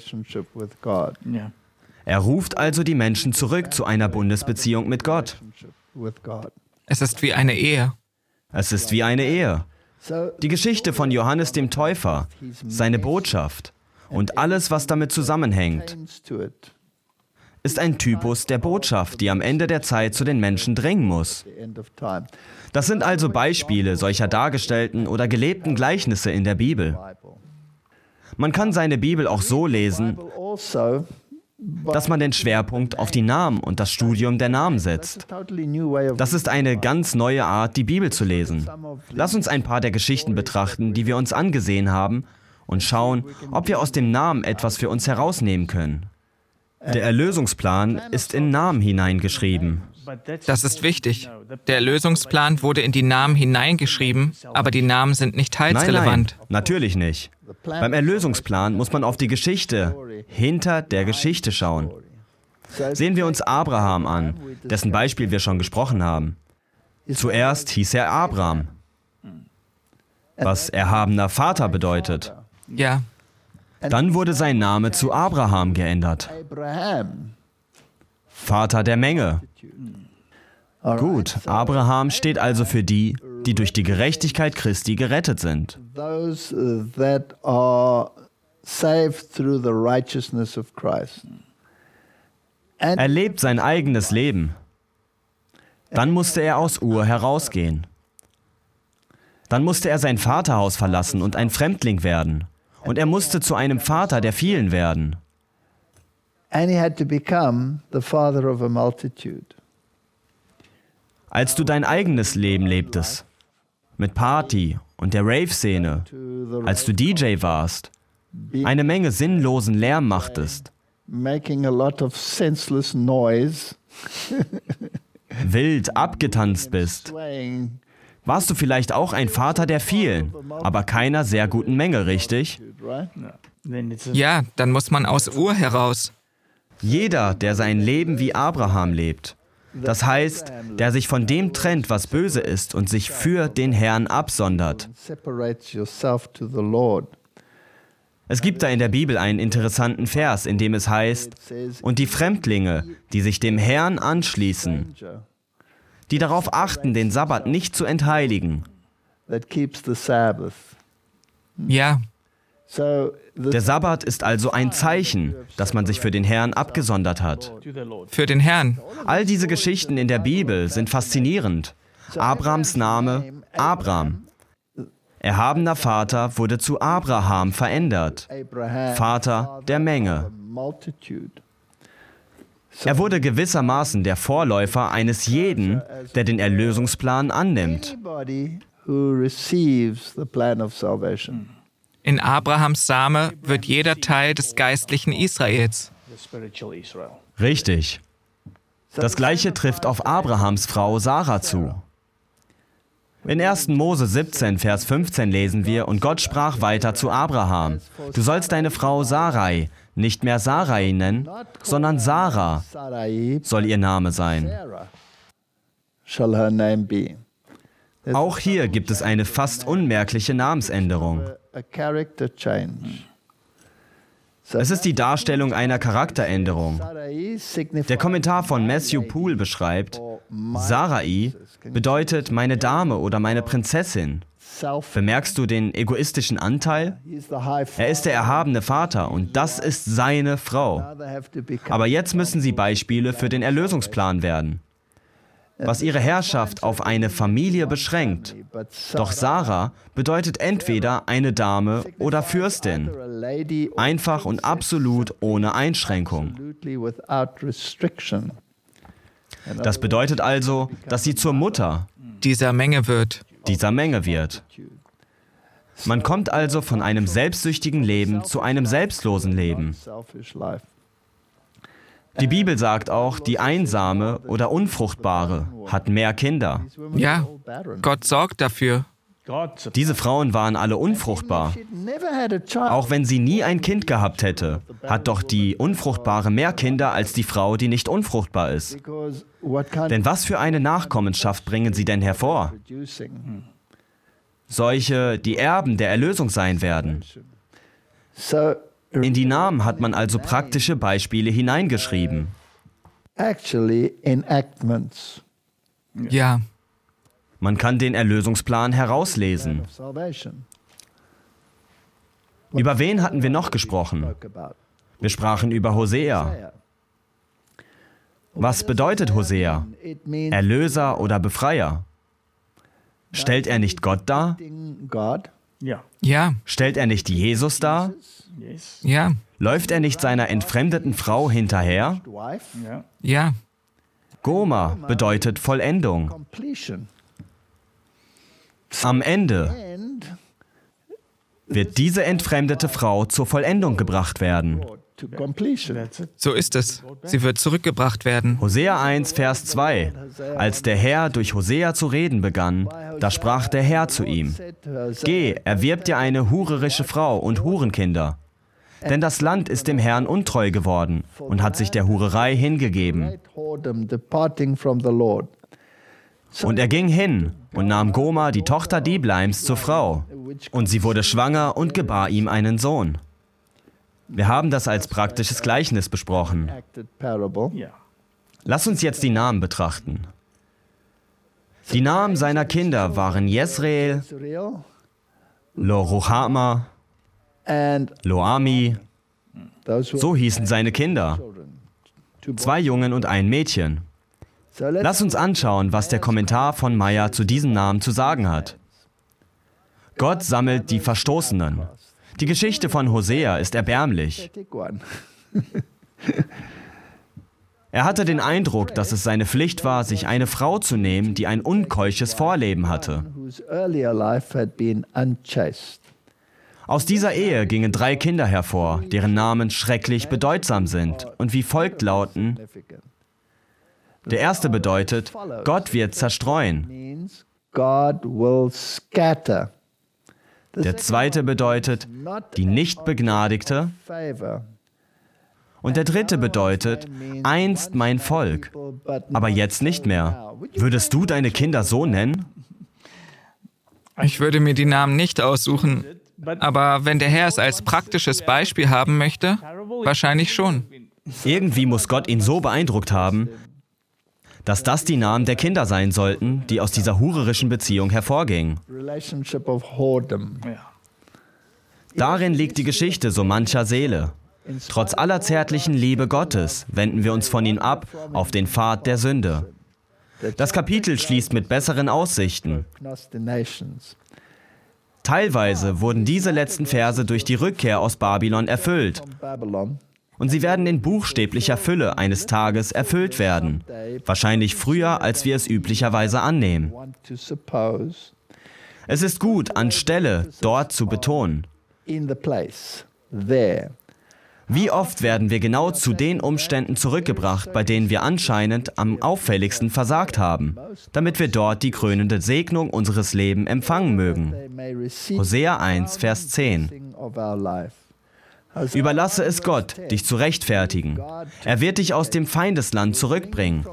Er ruft also die Menschen zurück zu einer Bundesbeziehung mit Gott. Es ist wie eine Ehe. Es ist wie eine Ehe. Die Geschichte von Johannes dem Täufer, seine Botschaft und alles, was damit zusammenhängt, ist ein Typus der Botschaft, die am Ende der Zeit zu den Menschen dringen muss. Das sind also Beispiele solcher dargestellten oder gelebten Gleichnisse in der Bibel. Man kann seine Bibel auch so lesen, dass man den Schwerpunkt auf die Namen und das Studium der Namen setzt. Das ist eine ganz neue Art, die Bibel zu lesen. Lass uns ein paar der Geschichten betrachten, die wir uns angesehen haben, und schauen, ob wir aus dem Namen etwas für uns herausnehmen können. Der Erlösungsplan ist in Namen hineingeschrieben. Das ist wichtig. Der Erlösungsplan wurde in die Namen hineingeschrieben, aber die Namen sind nicht teilsrelevant. Nein, natürlich nicht. Beim Erlösungsplan muss man auf die Geschichte hinter der Geschichte schauen. Sehen wir uns Abraham an, dessen Beispiel wir schon gesprochen haben. Zuerst hieß er Abram, was erhabener Vater bedeutet. Ja. Dann wurde sein Name zu Abraham geändert. Vater der Menge. Gut, Abraham steht also für die, die durch die Gerechtigkeit Christi gerettet sind. Er lebt sein eigenes Leben. Dann musste er aus Ur herausgehen. Dann musste er sein Vaterhaus verlassen und ein Fremdling werden. Und er musste zu einem Vater der vielen werden. Als du dein eigenes Leben lebtest, mit Party und der Rave-Szene, als du DJ warst, eine Menge sinnlosen Lärm machtest, wild abgetanzt bist, warst du vielleicht auch ein Vater der vielen, aber keiner sehr guten Menge, richtig? Ja, dann muss man aus Ur heraus. Jeder, der sein Leben wie Abraham lebt, das heißt, der sich von dem trennt, was böse ist und sich für den Herrn absondert. Es gibt da in der Bibel einen interessanten Vers, in dem es heißt, und die Fremdlinge, die sich dem Herrn anschließen, die darauf achten, den Sabbat nicht zu entheiligen. Ja. Der Sabbat ist also ein Zeichen, dass man sich für den Herrn abgesondert hat. Für den Herrn. All diese Geschichten in der Bibel sind faszinierend. Abrams Name, Abram. Erhabener Vater wurde zu Abraham verändert. Vater der Menge. Er wurde gewissermaßen der Vorläufer eines jeden, der den Erlösungsplan annimmt. In Abrahams Same wird jeder Teil des geistlichen Israels. Richtig. Das Gleiche trifft auf Abrahams Frau Sarah zu. In 1. Mose 17, Vers 15 lesen wir, und Gott sprach weiter zu Abraham, du sollst deine Frau Sarai nicht mehr Sarai nennen, sondern Sarah soll ihr Name sein. Auch hier gibt es eine fast unmerkliche Namensänderung. Es ist die Darstellung einer Charakteränderung. Der Kommentar von Matthew Poole beschreibt, Sarai bedeutet meine Dame oder meine Prinzessin. Bemerkst du den egoistischen Anteil? Er ist der erhabene Vater und das ist seine Frau. Aber jetzt müssen sie Beispiele für den Erlösungsplan werden. Was ihre Herrschaft auf eine Familie beschränkt, Doch Sarah bedeutet entweder eine Dame oder Fürstin. Einfach und absolut ohne Einschränkung. Das bedeutet also, dass sie zur Mutter dieser Menge wird. Man kommt also von einem selbstsüchtigen Leben zu einem selbstlosen Leben. Die Bibel sagt auch, die Einsame oder Unfruchtbare hat mehr Kinder. Ja, Gott sorgt dafür. Diese Frauen waren alle unfruchtbar. Auch wenn sie nie ein Kind gehabt hätte, hat doch die Unfruchtbare mehr Kinder als die Frau, die nicht unfruchtbar ist. Denn was für eine Nachkommenschaft bringen sie denn hervor? Solche, die Erben der Erlösung sein werden. In die Namen hat man also praktische Beispiele hineingeschrieben. Ja. Man kann den Erlösungsplan herauslesen. Über wen hatten wir noch gesprochen? Wir sprachen über Hosea. Was bedeutet Hosea? Erlöser oder Befreier? Stellt er nicht Gott dar? Ja. Stellt er nicht Jesus dar? Ja. Läuft er nicht seiner entfremdeten Frau hinterher? Ja. Goma bedeutet Vollendung. Am Ende wird diese entfremdete Frau zur Vollendung gebracht werden. So ist es. Sie wird zurückgebracht werden. Hosea 1, Vers 2. Als der Herr durch Hosea zu reden begann, da sprach der Herr zu ihm: Geh, erwirb dir eine hurerische Frau und Hurenkinder. Denn das Land ist dem Herrn untreu geworden und hat sich der Hurerei hingegeben. Und er ging hin und nahm Goma, die Tochter Diblaims, zur Frau. Und sie wurde schwanger und gebar ihm einen Sohn. Wir haben das als praktisches Gleichnis besprochen. Lass uns jetzt die Namen betrachten. Die Namen seiner Kinder waren Jesreel, Lo-Ruhama, Lo-Ami. So hießen seine Kinder. 2 Jungen und ein Mädchen. Lass uns anschauen, was der Kommentar von Meyer zu diesem Namen zu sagen hat. Gott sammelt die Verstoßenen. Die Geschichte von Hosea ist erbärmlich. Er hatte den Eindruck, dass es seine Pflicht war, sich eine Frau zu nehmen, die ein unkeuches Vorleben hatte. Aus dieser Ehe gingen 3 Kinder hervor, deren Namen schrecklich bedeutsam sind und wie folgt lauten: Der erste bedeutet, Gott wird zerstreuen. Der zweite bedeutet, die Nichtbegnadigte. Und der dritte bedeutet, einst mein Volk, aber jetzt nicht mehr. Würdest du deine Kinder so nennen? Ich würde mir die Namen nicht aussuchen, aber wenn der Herr es als praktisches Beispiel haben möchte, wahrscheinlich schon. Irgendwie muss Gott ihn so beeindruckt haben, dass das die Namen der Kinder sein sollten, die aus dieser hurerischen Beziehung hervorgingen. Darin liegt die Geschichte so mancher Seele. Trotz aller zärtlichen Liebe Gottes wenden wir uns von ihm ab auf den Pfad der Sünde. Das Kapitel schließt mit besseren Aussichten. Teilweise wurden diese letzten Verse durch die Rückkehr aus Babylon erfüllt. Und sie werden in buchstäblicher Fülle eines Tages erfüllt werden. Wahrscheinlich früher, als wir es üblicherweise annehmen. Es ist gut, anstelle dort zu betonen. Wie oft werden wir genau zu den Umständen zurückgebracht, bei denen wir anscheinend am auffälligsten versagt haben, damit wir dort die krönende Segnung unseres Lebens empfangen mögen. Hosea 1, Vers 10. Überlasse es Gott, dich zu rechtfertigen. Er wird dich aus dem Feindesland zurückbringen.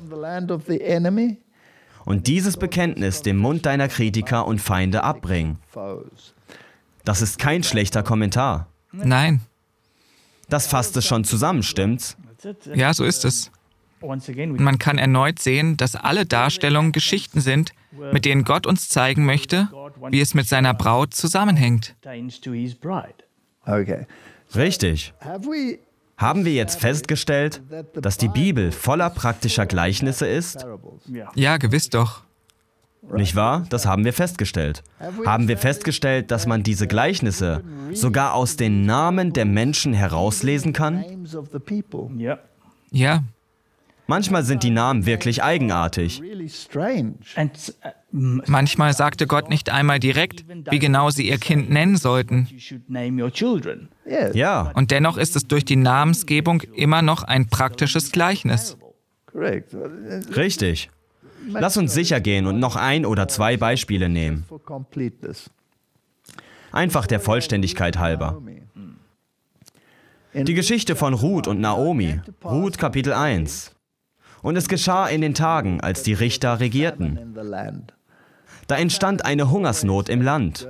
Und dieses Bekenntnis dem Mund deiner Kritiker und Feinde abbringen. Das ist kein schlechter Kommentar. Nein. Das fasst es schon zusammen, stimmt's? Ja, so ist es. Man kann erneut sehen, dass alle Darstellungen Geschichten sind, mit denen Gott uns zeigen möchte, wie es mit seiner Braut zusammenhängt. Richtig. Haben wir jetzt festgestellt, dass die Bibel voller praktischer Gleichnisse ist? Ja, gewiss doch. Nicht wahr? Das haben wir festgestellt. Haben wir festgestellt, dass man diese Gleichnisse sogar aus den Namen der Menschen herauslesen kann? Ja. Manchmal sind die Namen wirklich eigenartig. Manchmal sagte Gott nicht einmal direkt, wie genau sie ihr Kind nennen sollten. Ja, Und dennoch ist es durch die Namensgebung immer noch ein praktisches Gleichnis. richtig. Lass uns sicher gehen und noch 1 oder 2 Beispiele nehmen. Einfach der Vollständigkeit halber. Die Geschichte von Ruth und Naomi. Ruth Kapitel 1. Und es geschah in den Tagen, als die Richter regierten. Da entstand eine Hungersnot im Land.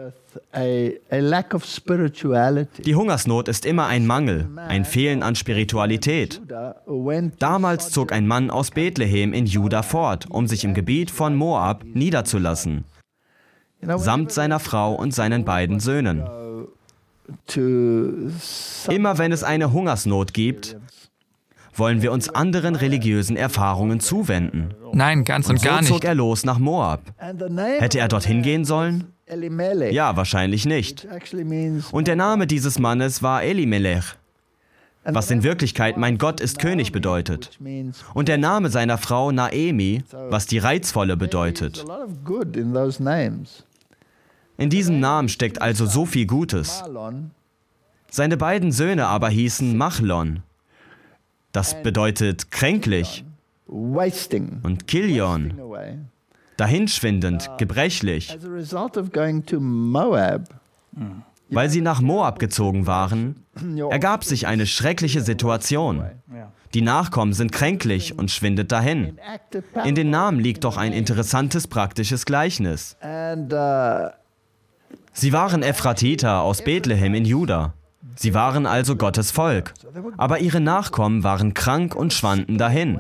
Die Hungersnot ist immer ein Mangel, ein Fehlen an Spiritualität. Damals zog ein Mann aus Bethlehem in Juda fort, um sich im Gebiet von Moab niederzulassen, samt seiner Frau und seinen beiden Söhnen. Immer wenn es eine Hungersnot gibt, wollen wir uns anderen religiösen Erfahrungen zuwenden. Nein, ganz und So gar zog nicht. er los nach Moab. Hätte er dorthin gehen sollen? Ja, wahrscheinlich nicht. Und der Name dieses Mannes war Elimelech, was in Wirklichkeit mein Gott ist König bedeutet. Und der Name seiner Frau Naemi, was die Reizvolle bedeutet. In diesem Namen steckt also so viel Gutes. Seine beiden Söhne aber hießen Machlon. Das bedeutet kränklich, und Kilion, dahinschwindend, gebrechlich. Weil sie nach Moab gezogen waren, ergab sich eine schreckliche Situation. Die Nachkommen sind kränklich und schwindet dahin. In den Namen liegt doch ein interessantes praktisches Gleichnis. Sie waren Ephratiter aus Bethlehem in Juda. Sie waren also Gottes Volk. Aber ihre Nachkommen waren krank und schwanden dahin.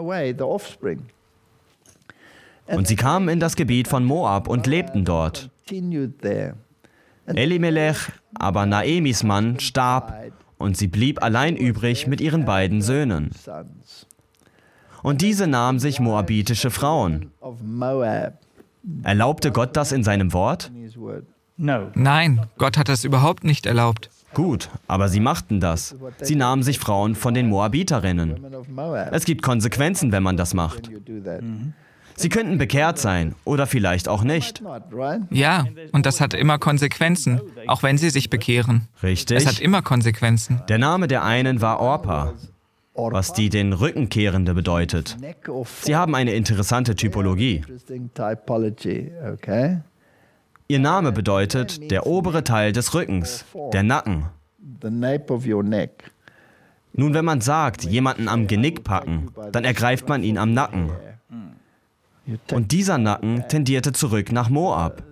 Und sie kamen in das Gebiet von Moab und lebten dort. Elimelech, aber Naemis Mann, starb und sie blieb allein übrig mit ihren beiden Söhnen. Und diese nahmen sich moabitische Frauen. Erlaubte Gott das in seinem Wort? Nein, Gott hat das überhaupt nicht erlaubt. Gut, aber sie machten das. Sie nahmen sich Frauen von den Moabiterinnen. Es gibt Konsequenzen, wenn man das macht. Sie könnten bekehrt sein oder vielleicht auch nicht. Ja, und das hat immer Konsequenzen, auch wenn sie sich bekehren. Es hat Richtig? immer Konsequenzen. Der Name der einen war Orpa, was die den Rückenkehrende bedeutet. Sie haben eine interessante Typologie. Ihr Name bedeutet der obere Teil des Rückens, der Nacken. Nun, wenn man sagt, jemanden am Genick packen, dann ergreift man ihn am Nacken. Und dieser Nacken tendierte zurück nach Moab.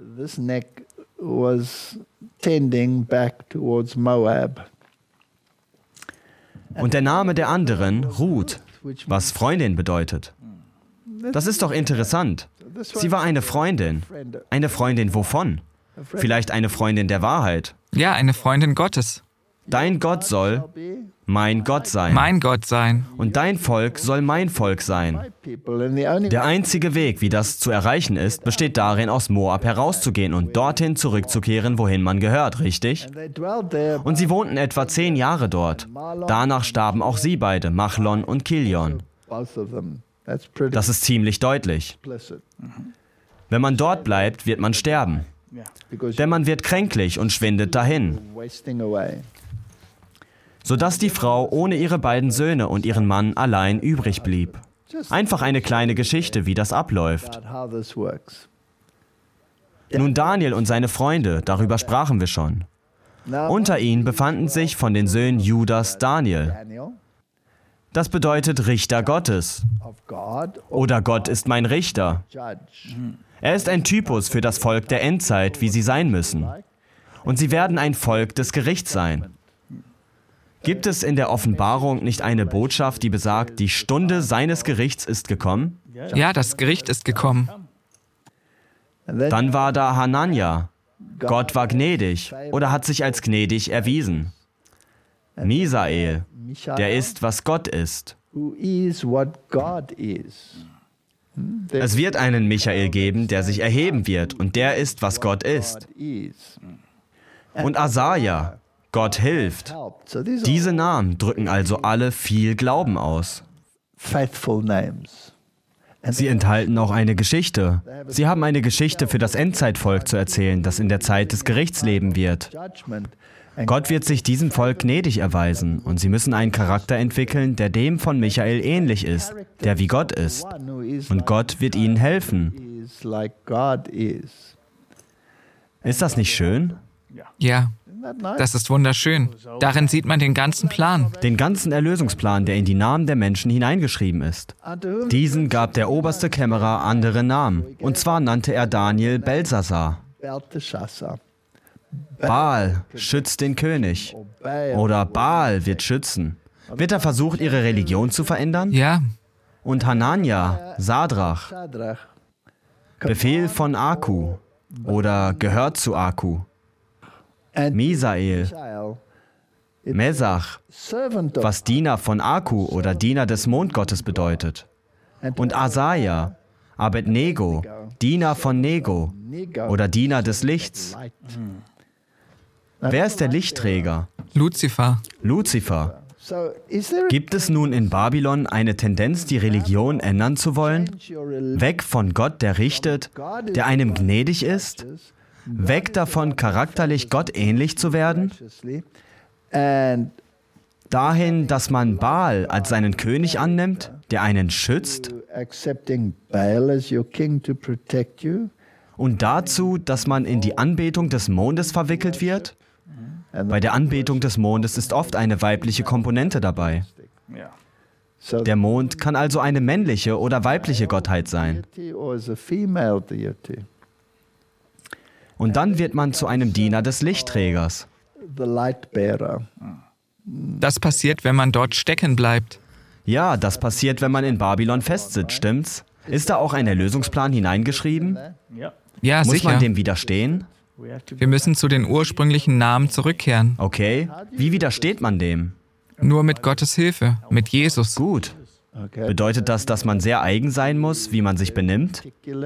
Und der Name der anderen, Ruth, was Freundin bedeutet. Das ist doch interessant. Sie war eine Freundin. Eine Freundin wovon? Vielleicht eine Freundin der Wahrheit. Ja, eine Freundin Gottes. Dein Gott soll mein Gott sein. Mein Gott sein. Und dein Volk soll mein Volk sein. Der einzige Weg, wie das zu erreichen ist, besteht darin, aus Moab herauszugehen und dorthin zurückzukehren, wohin man gehört, richtig? Und sie wohnten etwa 10 Jahre dort. Danach starben auch sie beide, Machlon und Kilion. Das ist ziemlich deutlich. Wenn man dort bleibt, wird man sterben. Denn man wird kränklich und schwindet dahin. Sodass die Frau ohne ihre beiden Söhne und ihren Mann allein übrig blieb. Einfach eine kleine Geschichte, wie das abläuft. Nun Daniel und seine Freunde, darüber sprachen wir schon. Unter ihnen befanden sich von den Söhnen Judas Daniel. Das bedeutet Richter Gottes. Oder Gott ist mein Richter. Er ist ein Typus für das Volk der Endzeit, wie sie sein müssen. Und sie werden ein Volk des Gerichts sein. Gibt es in der Offenbarung nicht eine Botschaft, die besagt, die Stunde seines Gerichts ist gekommen? Ja, das Gericht ist gekommen. Dann war da Hanania. Gott war gnädig oder hat sich als gnädig erwiesen. Misael, der ist, was Gott ist. Es wird einen Michael geben, der sich erheben wird, und der ist, was Gott ist. Und Asaja, Gott hilft. Diese Namen drücken also alle viel Glauben aus. Sie enthalten auch eine Geschichte. Sie haben eine Geschichte für das Endzeitvolk zu erzählen, das in der Zeit des Gerichts leben wird. Gott wird sich diesem Volk gnädig erweisen, und sie müssen einen Charakter entwickeln, der dem von Michael ähnlich ist, der wie Gott ist. Und Gott wird ihnen helfen. Ist das nicht schön? Ja, das ist wunderschön. Darin sieht man den ganzen Plan. Den ganzen Erlösungsplan, der in die Namen der Menschen hineingeschrieben ist. Diesen gab der oberste Kämmerer andere Namen. Und zwar nannte er Daniel Belsassar. Baal schützt den König. Oder Baal wird schützen. Wird er versucht, ihre Religion zu verändern? Ja, Und Hanania, Sadrach, Befehl von Aku oder gehört zu Aku. Misael, Mesach, was Diener von Aku oder Diener des Mondgottes bedeutet. Und Asaja, Abednego, Diener von Nego oder Diener des Lichts. Wer ist der Lichtträger? Luzifer. Luzifer. Gibt es nun in Babylon eine Tendenz, die Religion ändern zu wollen? Weg von Gott, der richtet, der einem gnädig ist? Weg davon, charakterlich Gott ähnlich zu werden? Dahin, dass man Baal als seinen König annimmt, der einen schützt? Und dazu, dass man in die Anbetung des Mondes verwickelt wird? Bei der Anbetung des Mondes ist oft eine weibliche Komponente dabei. Der Mond kann also eine männliche oder weibliche Gottheit sein. Und dann wird man zu einem Diener des Lichtträgers. Das passiert, wenn man dort stecken bleibt. Ja, das passiert, wenn man in Babylon festsitzt, stimmt's? Ist da auch ein Erlösungsplan hineingeschrieben? Ja, Muss sicher. man dem widerstehen? Wir müssen zu den ursprünglichen Namen zurückkehren. Okay. Wie widersteht man dem? Nur mit Gottes Hilfe, mit Jesus. Gut. Bedeutet das, dass man sehr eigen sein muss, wie man sich benimmt?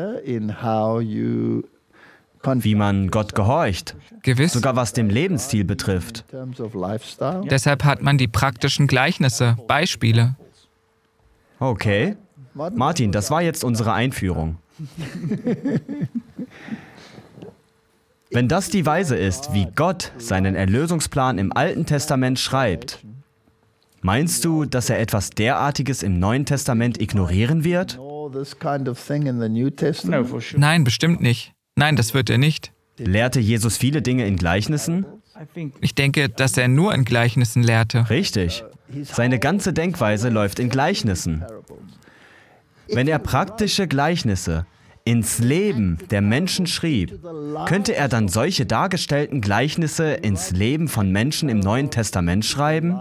Wie man Gott gehorcht? Gewiss. Sogar was den Lebensstil betrifft. Deshalb hat man die praktischen Gleichnisse, Beispiele. Okay. Martin, das war jetzt unsere Einführung. Wenn das die Weise ist, wie Gott seinen Erlösungsplan im Alten Testament schreibt, meinst du, dass er etwas derartiges im Neuen Testament ignorieren wird? Nein, bestimmt nicht. Nein, das wird er nicht. Lehrte Jesus viele Dinge in Gleichnissen? Ich denke, dass er nur in Gleichnissen lehrte. Richtig. Seine ganze Denkweise läuft in Gleichnissen. Wenn er praktische Gleichnisse ins Leben der Menschen schrieb, könnte er dann solche dargestellten Gleichnisse ins Leben von Menschen im Neuen Testament schreiben?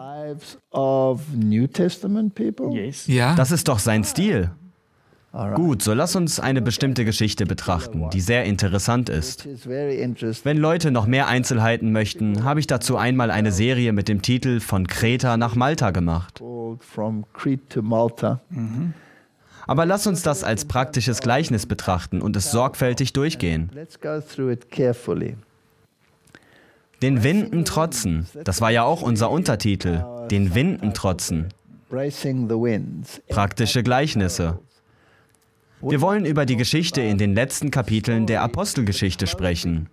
Ja, Das ist doch sein Stil. Gut, so lass uns eine bestimmte Geschichte betrachten, die sehr interessant ist. Wenn Leute noch mehr Einzelheiten möchten, habe ich dazu einmal eine Serie mit dem Titel Von Kreta nach Malta gemacht. Aber lass uns das als praktisches Gleichnis betrachten und es sorgfältig durchgehen. Den Winden trotzen, das war ja auch unser Untertitel, den Winden trotzen. Praktische Gleichnisse. Wir wollen über die Geschichte in den letzten Kapiteln der Apostelgeschichte sprechen.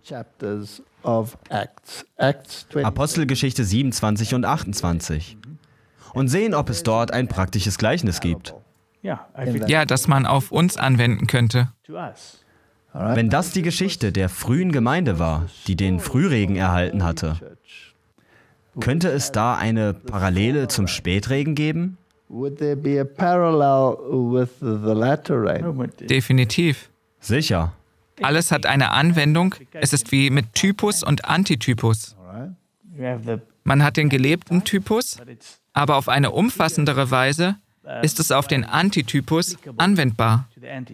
Apostelgeschichte 27 und 28. Und sehen, ob es dort ein praktisches Gleichnis gibt. ja, das man auf uns anwenden könnte. Wenn das die Geschichte der frühen Gemeinde war, die den Frühregen erhalten hatte, könnte es da eine Parallele zum Spätregen geben? Definitiv. Sicher. Alles hat eine Anwendung. Es ist wie mit Typus und Antitypus. Man hat den gelebten Typus, aber auf eine umfassendere Weise ist es auf den Antitypus anwendbar.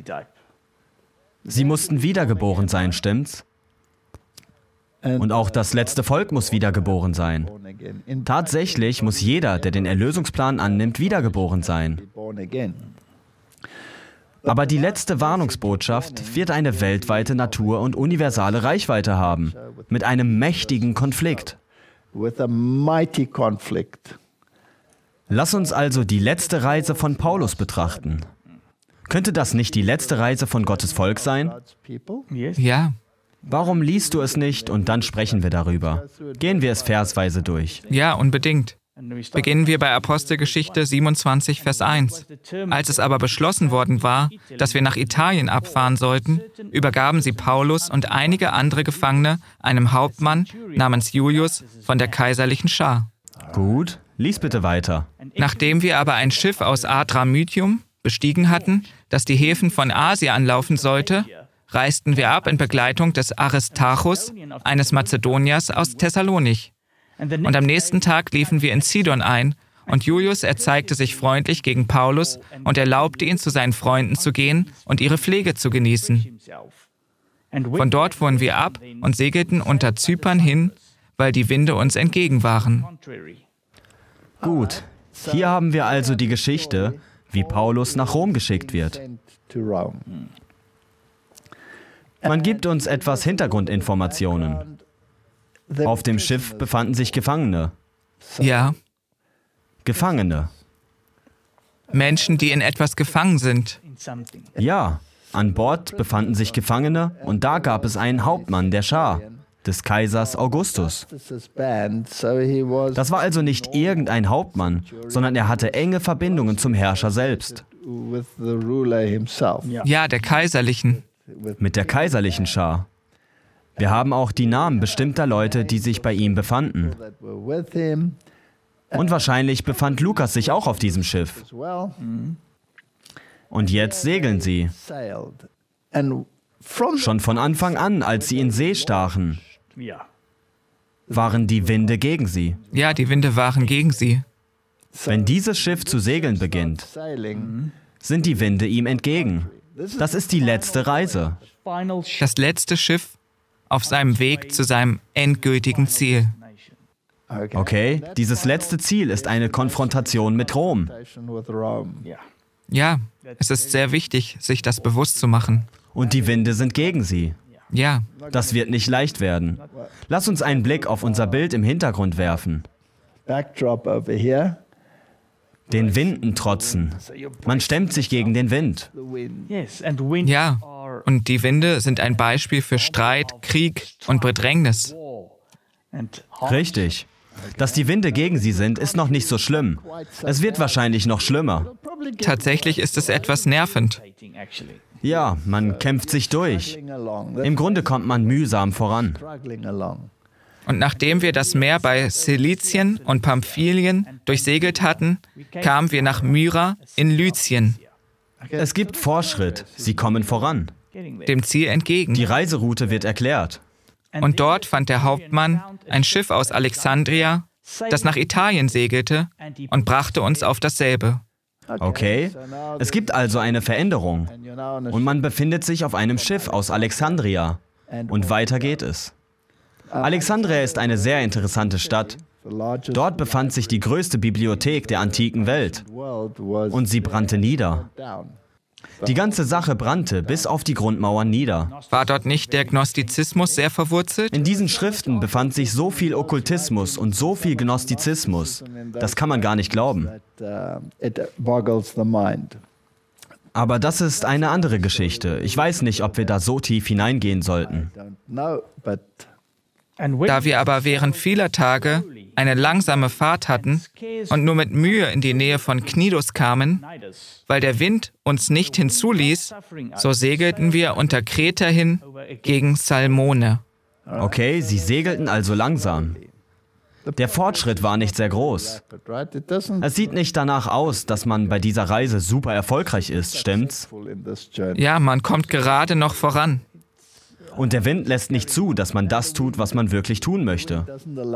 Sie mussten wiedergeboren sein, stimmt's? Und auch das letzte Volk muss wiedergeboren sein. Tatsächlich muss jeder, der den Erlösungsplan annimmt, wiedergeboren sein. Aber die letzte Warnungsbotschaft wird eine weltweite Natur- und universale Reichweite haben, mit einem mächtigen Konflikt. Lass uns also die letzte Reise von Paulus betrachten. Könnte das nicht die letzte Reise von Gottes Volk sein? Ja. Warum liest du es nicht und dann sprechen wir darüber? Gehen wir es versweise durch. Ja, unbedingt. Beginnen wir bei Apostelgeschichte 27, Vers 1. Als es aber beschlossen worden war, dass wir nach Italien abfahren sollten, übergaben sie Paulus und einige andere Gefangene einem Hauptmann namens Julius von der kaiserlichen Schar. Gut, lies bitte weiter. Nachdem wir aber ein Schiff aus Adramyttium bestiegen hatten, das die Häfen von Asia anlaufen sollte, reisten wir ab in Begleitung des Aristarchus, eines Mazedoniers aus Thessalonich. Und am nächsten Tag liefen wir in Sidon ein, und Julius erzeigte sich freundlich gegen Paulus und erlaubte ihn, zu seinen Freunden zu gehen und ihre Pflege zu genießen. Von dort fuhren wir ab und segelten unter Zypern hin, weil die Winde uns entgegen waren. Gut, hier haben wir also die Geschichte, wie Paulus nach Rom geschickt wird. Man gibt uns etwas Hintergrundinformationen. Auf dem Schiff befanden sich Gefangene. Ja. Gefangene. Menschen, die in etwas gefangen sind. Ja, an Bord befanden sich Gefangene und da gab es einen Hauptmann der Schar, des Kaisers Augustus. Das war also nicht irgendein Hauptmann, sondern er hatte enge Verbindungen zum Herrscher selbst. Ja, der Kaiserlichen. Mit der kaiserlichen Schar. Wir haben auch die Namen bestimmter Leute, die sich bei ihm befanden. Und wahrscheinlich befand Lukas sich auch auf diesem Schiff. Und jetzt segeln sie. Schon von Anfang an, als sie in See stachen, waren die Winde gegen sie. Ja, die Winde waren gegen sie. Wenn dieses Schiff zu segeln beginnt, sind die Winde ihm entgegen. Das ist die letzte Reise. Das letzte Schiff auf seinem Weg zu seinem endgültigen Ziel. Okay, dieses letzte Ziel ist eine Konfrontation mit Rom. Ja, es ist sehr wichtig, sich das bewusst zu machen. Und die Winde sind gegen sie. Ja. Das wird nicht leicht werden. Lass uns einen Blick auf unser Bild im Hintergrund werfen. Den Winden trotzen. Man stemmt sich gegen den Wind. Ja, und die Winde sind ein Beispiel für Streit, Krieg und Bedrängnis. Richtig. Dass die Winde gegen sie sind, ist noch nicht so schlimm. Es wird wahrscheinlich noch schlimmer. Tatsächlich ist es etwas nervend. Ja, man kämpft sich durch. Im Grunde kommt man mühsam voran. Und nachdem wir das Meer bei Silizien und Pamphylien durchsegelt hatten, kamen wir nach Myra in Lyzien, Es gibt Fortschritt. Sie kommen voran. dem Ziel entgegen. Die Reiseroute wird erklärt. Und dort fand der Hauptmann ein Schiff aus Alexandria, das nach Italien segelte, und brachte uns auf dasselbe. Okay, es gibt also eine Veränderung. Und man befindet sich auf einem Schiff aus Alexandria. Und weiter geht es. Alexandria ist eine sehr interessante Stadt. Dort befand sich die größte Bibliothek der antiken Welt. Und sie brannte nieder. Die ganze Sache brannte bis auf die Grundmauern nieder. War dort nicht der Gnostizismus sehr verwurzelt? In diesen Schriften befand sich so viel Okkultismus und so viel Gnostizismus. Das kann man gar nicht glauben. Aber das ist eine andere Geschichte. Ich weiß nicht, ob wir da so tief hineingehen sollten. Da wir aber während vieler Tage eine langsame Fahrt hatten und nur mit Mühe in die Nähe von Knidus kamen, weil der Wind uns nicht hinzuließ, so segelten wir unter Kreta hin gegen Salmone. Okay, sie segelten also langsam. Der Fortschritt war nicht sehr groß. Es sieht nicht danach aus, dass man bei dieser Reise super erfolgreich ist, stimmt's? Ja, man kommt gerade noch voran. Und der Wind lässt nicht zu, dass man das tut, was man wirklich tun möchte.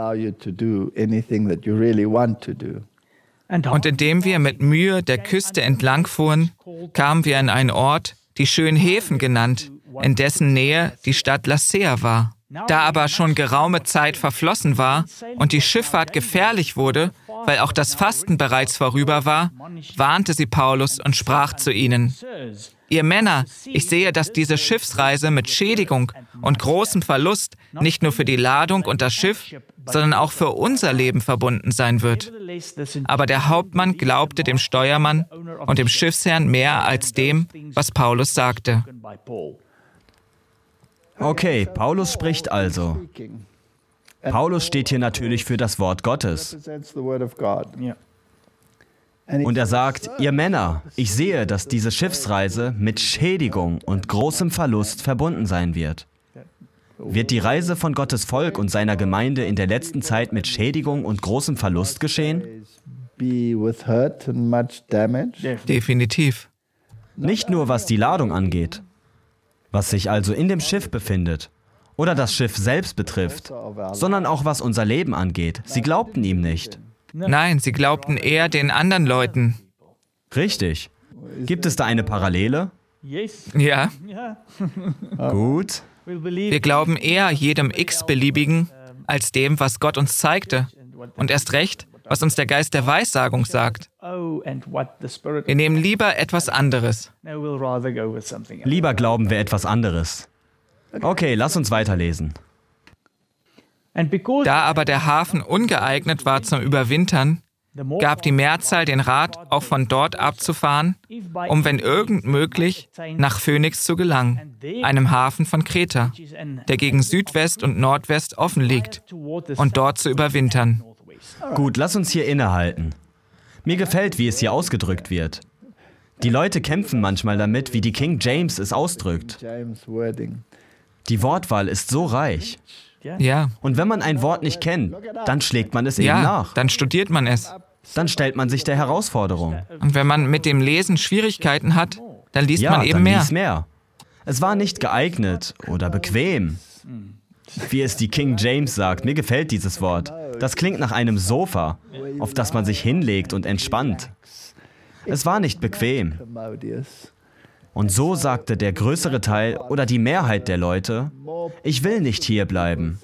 Und indem wir mit Mühe der Küste entlang fuhren, kamen wir an einen Ort, die schönen Häfen genannt, in dessen Nähe die Stadt Lasea war. Da aber schon geraume Zeit verflossen war und die Schifffahrt gefährlich wurde, weil auch das Fasten bereits vorüber war, warnte sie Paulus und sprach zu ihnen: Ihr Männer, ich sehe, dass diese Schiffsreise mit Schädigung und großem Verlust nicht nur für die Ladung und das Schiff, sondern auch für unser Leben verbunden sein wird. Aber der Hauptmann glaubte dem Steuermann und dem Schiffsherrn mehr als dem, was Paulus sagte. Okay, Paulus spricht also. Paulus steht hier natürlich für das Wort Gottes. Und er sagt, ihr Männer, ich sehe, dass diese Schiffsreise mit Schädigung und großem Verlust verbunden sein wird. Wird die Reise von Gottes Volk und seiner Gemeinde in der letzten Zeit mit Schädigung und großem Verlust geschehen? Definitiv. Nicht nur was die Ladung angeht, was sich also in dem Schiff befindet oder das Schiff selbst betrifft, sondern auch was unser Leben angeht. Sie glaubten ihm nicht. Nein, sie glaubten eher den anderen Leuten. Richtig. Gibt es da eine Parallele? Ja, Gut. wir glauben eher jedem x-beliebigen als dem, was Gott uns zeigte. Und erst recht, was uns der Geist der Weissagung sagt. Wir nehmen lieber etwas anderes. Lieber glauben wir etwas anderes. Okay, lass uns weiterlesen. Da aber der Hafen ungeeignet war zum Überwintern, gab die Mehrzahl den Rat, auch von dort abzufahren, um, wenn irgend möglich, nach Phönix zu gelangen, einem Hafen von Kreta, der gegen Südwest und Nordwest offen liegt, und dort zu überwintern. Gut, lass uns hier innehalten. Mir gefällt, wie es hier ausgedrückt wird. Die Leute kämpfen manchmal damit, wie die King James es ausdrückt. Die Wortwahl ist so reich. Ja, Und wenn man ein Wort nicht kennt, dann schlägt man es eben ja, nach. dann studiert man es. Dann stellt man sich der Herausforderung. Und wenn man mit dem Lesen Schwierigkeiten hat, dann liest man eben dann mehr. lies mehr. Es war nicht geeignet oder bequem. Wie es die King James sagt, mir gefällt dieses Wort. Das klingt nach einem Sofa, auf das man sich hinlegt und entspannt. Es war nicht bequem. Und so sagte der größere Teil oder die Mehrheit der Leute, ich will nicht hier bleiben.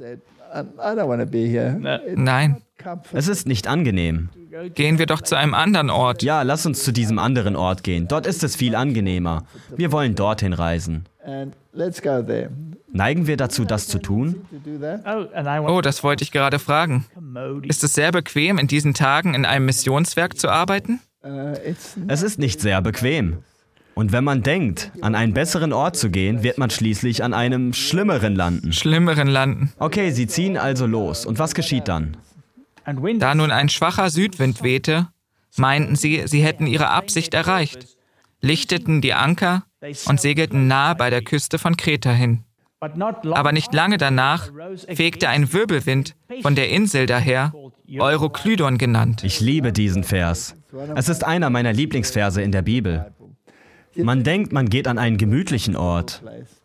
Nein, Es ist nicht angenehm. gehen wir doch zu einem anderen Ort. Ja, lass uns zu diesem anderen Ort gehen. Dort ist es viel angenehmer. Wir wollen dorthin reisen. Neigen wir dazu, das zu tun? Oh, das wollte ich gerade fragen. Ist es sehr bequem, in diesen Tagen in einem Missionswerk zu arbeiten? Es ist nicht sehr bequem. Und wenn man denkt, an einen besseren Ort zu gehen, wird man schließlich an einem schlimmeren landen. Schlimmeren landen. Okay, sie ziehen also los. Und was geschieht dann? Da nun ein schwacher Südwind wehte, meinten sie, sie hätten ihre Absicht erreicht, lichteten die Anker und segelten nahe bei der Küste von Kreta hin. Aber nicht lange danach fegte ein Wirbelwind von der Insel daher, Euroklydon genannt. Ich liebe diesen Vers. Es ist einer meiner Lieblingsverse in der Bibel. Man denkt, man geht an einen gemütlichen Ort.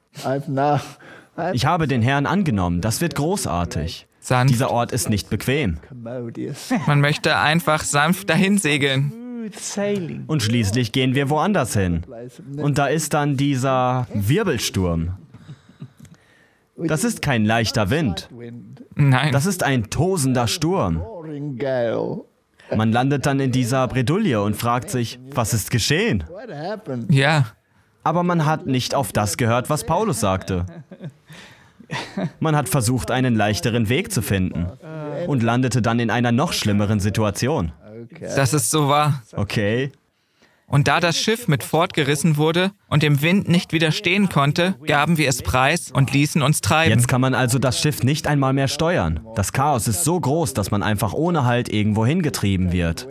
Ich habe den Herrn angenommen, das wird großartig. Sanft. Dieser Ort ist nicht bequem. Man möchte einfach sanft dahin segeln. Und schließlich gehen wir woanders hin. Und da ist dann dieser Wirbelsturm. Das ist kein leichter Wind. Nein, Das ist ein tosender Sturm. Man landet dann in dieser Bredouille und fragt sich, was ist geschehen? ja, Aber man hat nicht auf das gehört, was Paulus sagte. Man hat versucht, einen leichteren Weg zu finden und landete dann in einer noch schlimmeren Situation. das ist so wahr. Okay, Und da das Schiff mit fortgerissen wurde und dem Wind nicht widerstehen konnte, gaben wir es preis und ließen uns treiben. jetzt kann man also das Schiff nicht einmal mehr steuern. Das Chaos ist so groß, dass man einfach ohne Halt irgendwo hingetrieben wird.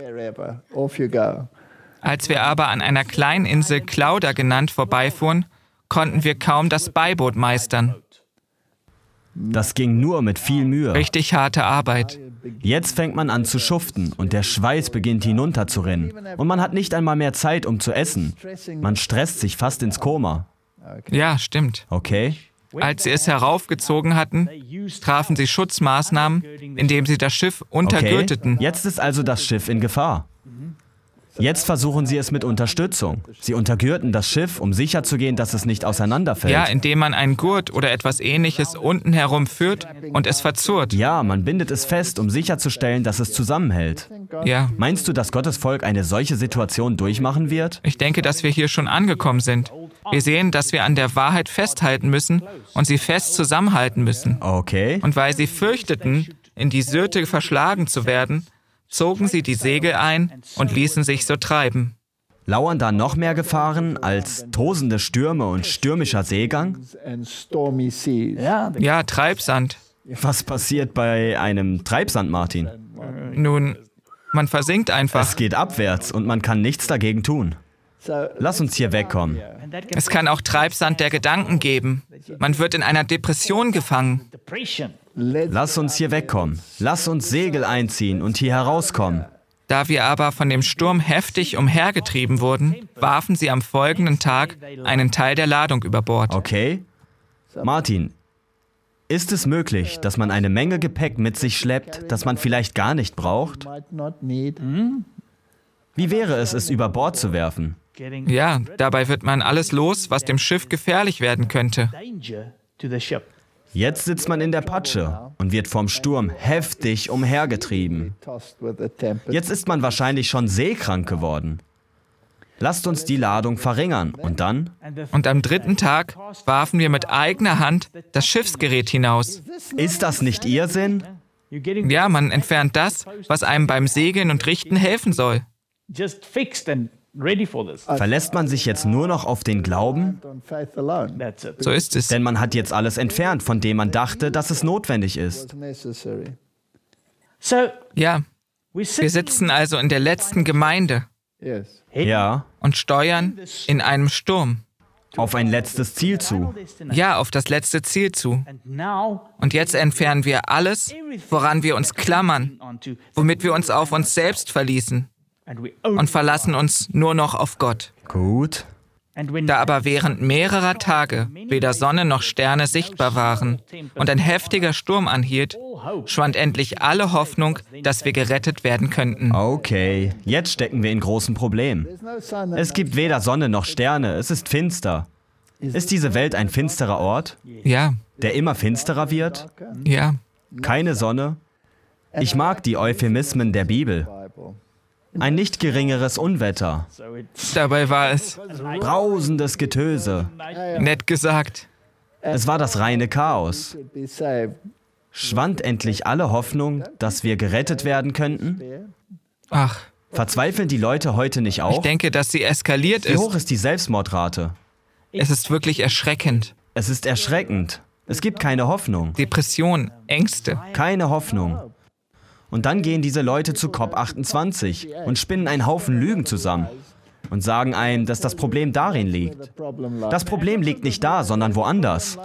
Als wir aber an einer kleinen Insel Clauda genannt vorbeifuhren, konnten wir kaum das Beiboot meistern. Das ging nur mit viel Mühe. Richtig harte Arbeit. Jetzt fängt man an zu schuften und der Schweiß beginnt hinunterzurinnen. Und man hat nicht einmal mehr Zeit, um zu essen. Man stresst sich fast ins Koma. Ja, stimmt. Okay? Als sie es heraufgezogen hatten, trafen sie Schutzmaßnahmen, indem sie das Schiff untergürteten. Okay. Jetzt ist also das Schiff in Gefahr. Jetzt versuchen sie es mit Unterstützung. Sie untergürten das Schiff, um sicherzugehen, dass es nicht auseinanderfällt. Ja, indem man einen Gurt oder etwas Ähnliches unten herum führt und es verzurrt. Ja, man bindet es fest, um sicherzustellen, dass es zusammenhält. Ja, Meinst du, dass Gottes Volk eine solche Situation durchmachen wird? ich denke, dass wir hier schon angekommen sind. Wir sehen, dass wir an der Wahrheit festhalten müssen und sie fest zusammenhalten müssen. Okay. Und weil sie fürchteten, in die Syrte verschlagen zu werden, zogen sie die Segel ein und ließen sich so treiben. Lauern da noch mehr Gefahren als tosende Stürme und stürmischer Seegang? Ja, Treibsand. Was passiert bei einem Treibsand, Martin? Nun, man versinkt einfach. Es geht abwärts und man kann nichts dagegen tun. Lass uns hier wegkommen. Es kann auch Treibsand der Gedanken geben. Man wird in einer Depression gefangen. Lass uns hier wegkommen. Lass uns Segel einziehen und hier herauskommen. Da wir aber von dem Sturm heftig umhergetrieben wurden, warfen sie am folgenden Tag einen Teil der Ladung über Bord. Okay. Martin, ist es möglich, dass man eine Menge Gepäck mit sich schleppt, das man vielleicht gar nicht braucht? Wie wäre es, es über Bord zu werfen? Ja, dabei wird man alles los, was dem Schiff gefährlich werden könnte. Jetzt sitzt man in der Patsche und wird vom Sturm heftig umhergetrieben. Jetzt ist man wahrscheinlich schon seekrank geworden. Lasst uns die Ladung verringern und dann? Und am 3. Tag warfen wir mit eigener Hand das Schiffsgerät hinaus. Ist das nicht Irrsinn? Ja, man entfernt das, was einem beim Segeln und Richten helfen soll. Verlässt man sich jetzt nur noch auf den Glauben? So ist es. Denn man hat jetzt alles entfernt, von dem man dachte, dass es notwendig ist. Ja, wir sitzen also in der letzten Gemeinde Ja, und steuern in einem Sturm. auf ein letztes Ziel zu. Ja, auf das letzte Ziel zu. Und jetzt entfernen wir alles, woran wir uns klammern, womit wir uns auf uns selbst verließen und verlassen uns nur noch auf Gott. Gut. Da aber während mehrerer Tage weder Sonne noch Sterne sichtbar waren und ein heftiger Sturm anhielt, schwand endlich alle Hoffnung, dass wir gerettet werden könnten. Okay, jetzt stecken wir in großen Problemen. Es gibt weder Sonne noch Sterne, es ist finster. Ist diese Welt ein finsterer Ort, Ja, der immer finsterer wird? ja. Keine Sonne? Ich mag die Euphemismen der Bibel. Ein nicht geringeres Unwetter, Dabei war es brausendes Getöse. nett gesagt. Es war das reine Chaos. Schwand endlich alle Hoffnung, dass wir gerettet werden könnten? Ach, Verzweifeln die Leute heute nicht ich auch? denke, dass sie eskaliert Wie ist. hoch ist die Selbstmordrate? Es ist wirklich erschreckend. Es ist erschreckend. Es gibt keine Hoffnung. Depression, Ängste. Keine Hoffnung. Und dann gehen diese Leute zu COP28 und spinnen einen Haufen Lügen zusammen und sagen einem, dass das Problem darin liegt. Das Problem liegt nicht da, sondern woanders.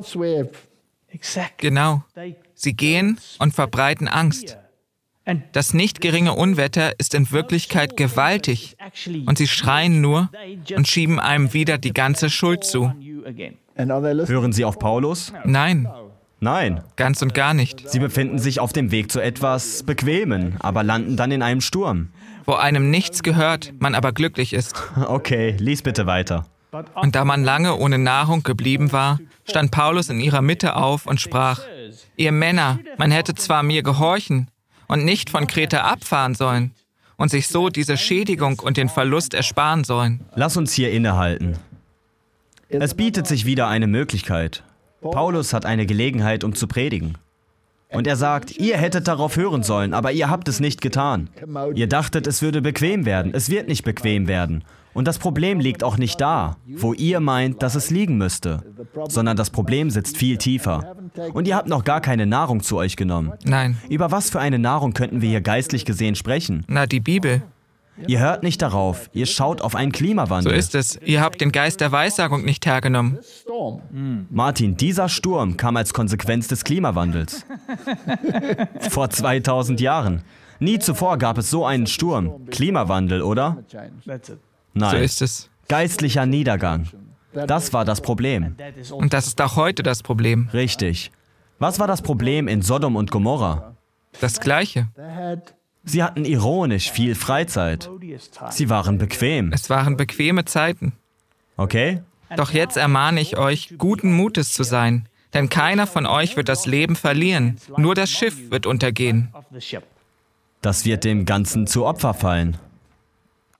Genau. Sie gehen und verbreiten Angst. Das nicht geringe Unwetter ist in Wirklichkeit gewaltig und sie schreien nur und schieben einem wieder die ganze Schuld zu. Hören Sie auf Paulus? Nein, Nein. ganz und gar nicht. Sie befinden sich auf dem Weg zu etwas Bequemen, aber landen dann in einem Sturm. Wo einem nichts gehört, man aber glücklich ist. Okay, lies bitte weiter. Und da man lange ohne Nahrung geblieben war, stand Paulus in ihrer Mitte auf und sprach: Ihr Männer, man hätte zwar mir gehorchen und nicht von Kreta abfahren sollen und sich so diese Schädigung und den Verlust ersparen sollen. Lass uns hier innehalten. Es bietet sich wieder eine Möglichkeit. Paulus hat eine Gelegenheit, um zu predigen. Und er sagt, ihr hättet darauf hören sollen, aber ihr habt es nicht getan. Ihr dachtet, es würde bequem werden. Es wird nicht bequem werden. Und das Problem liegt auch nicht da, wo ihr meint, dass es liegen müsste, sondern das Problem sitzt viel tiefer. Und ihr habt noch gar keine Nahrung zu euch genommen. Nein, Über was für eine Nahrung könnten wir hier geistlich gesehen sprechen? na die Bibel. Ihr hört nicht darauf, ihr schaut auf einen So Klimawandel. ist es. Ihr habt den Geist der Weissagung nicht hergenommen. Martin, dieser Sturm kam als Konsequenz des Klimawandels. Vor 2000 Jahren. Nie zuvor gab es so einen Sturm. Klimawandel, oder? So Nein. ist es. Geistlicher Niedergang. Das war das Problem. Und das ist auch heute das Problem. Richtig. Was war das Problem in Sodom und Gomorra? Das Gleiche. Sie hatten ironisch viel Freizeit. Sie waren bequem. Es waren bequeme Zeiten. Okay? Doch jetzt ermahne ich euch, guten Mutes zu sein. Denn keiner von euch wird das Leben verlieren. Nur das Schiff wird untergehen. Das wird dem Ganzen zu Opfer fallen.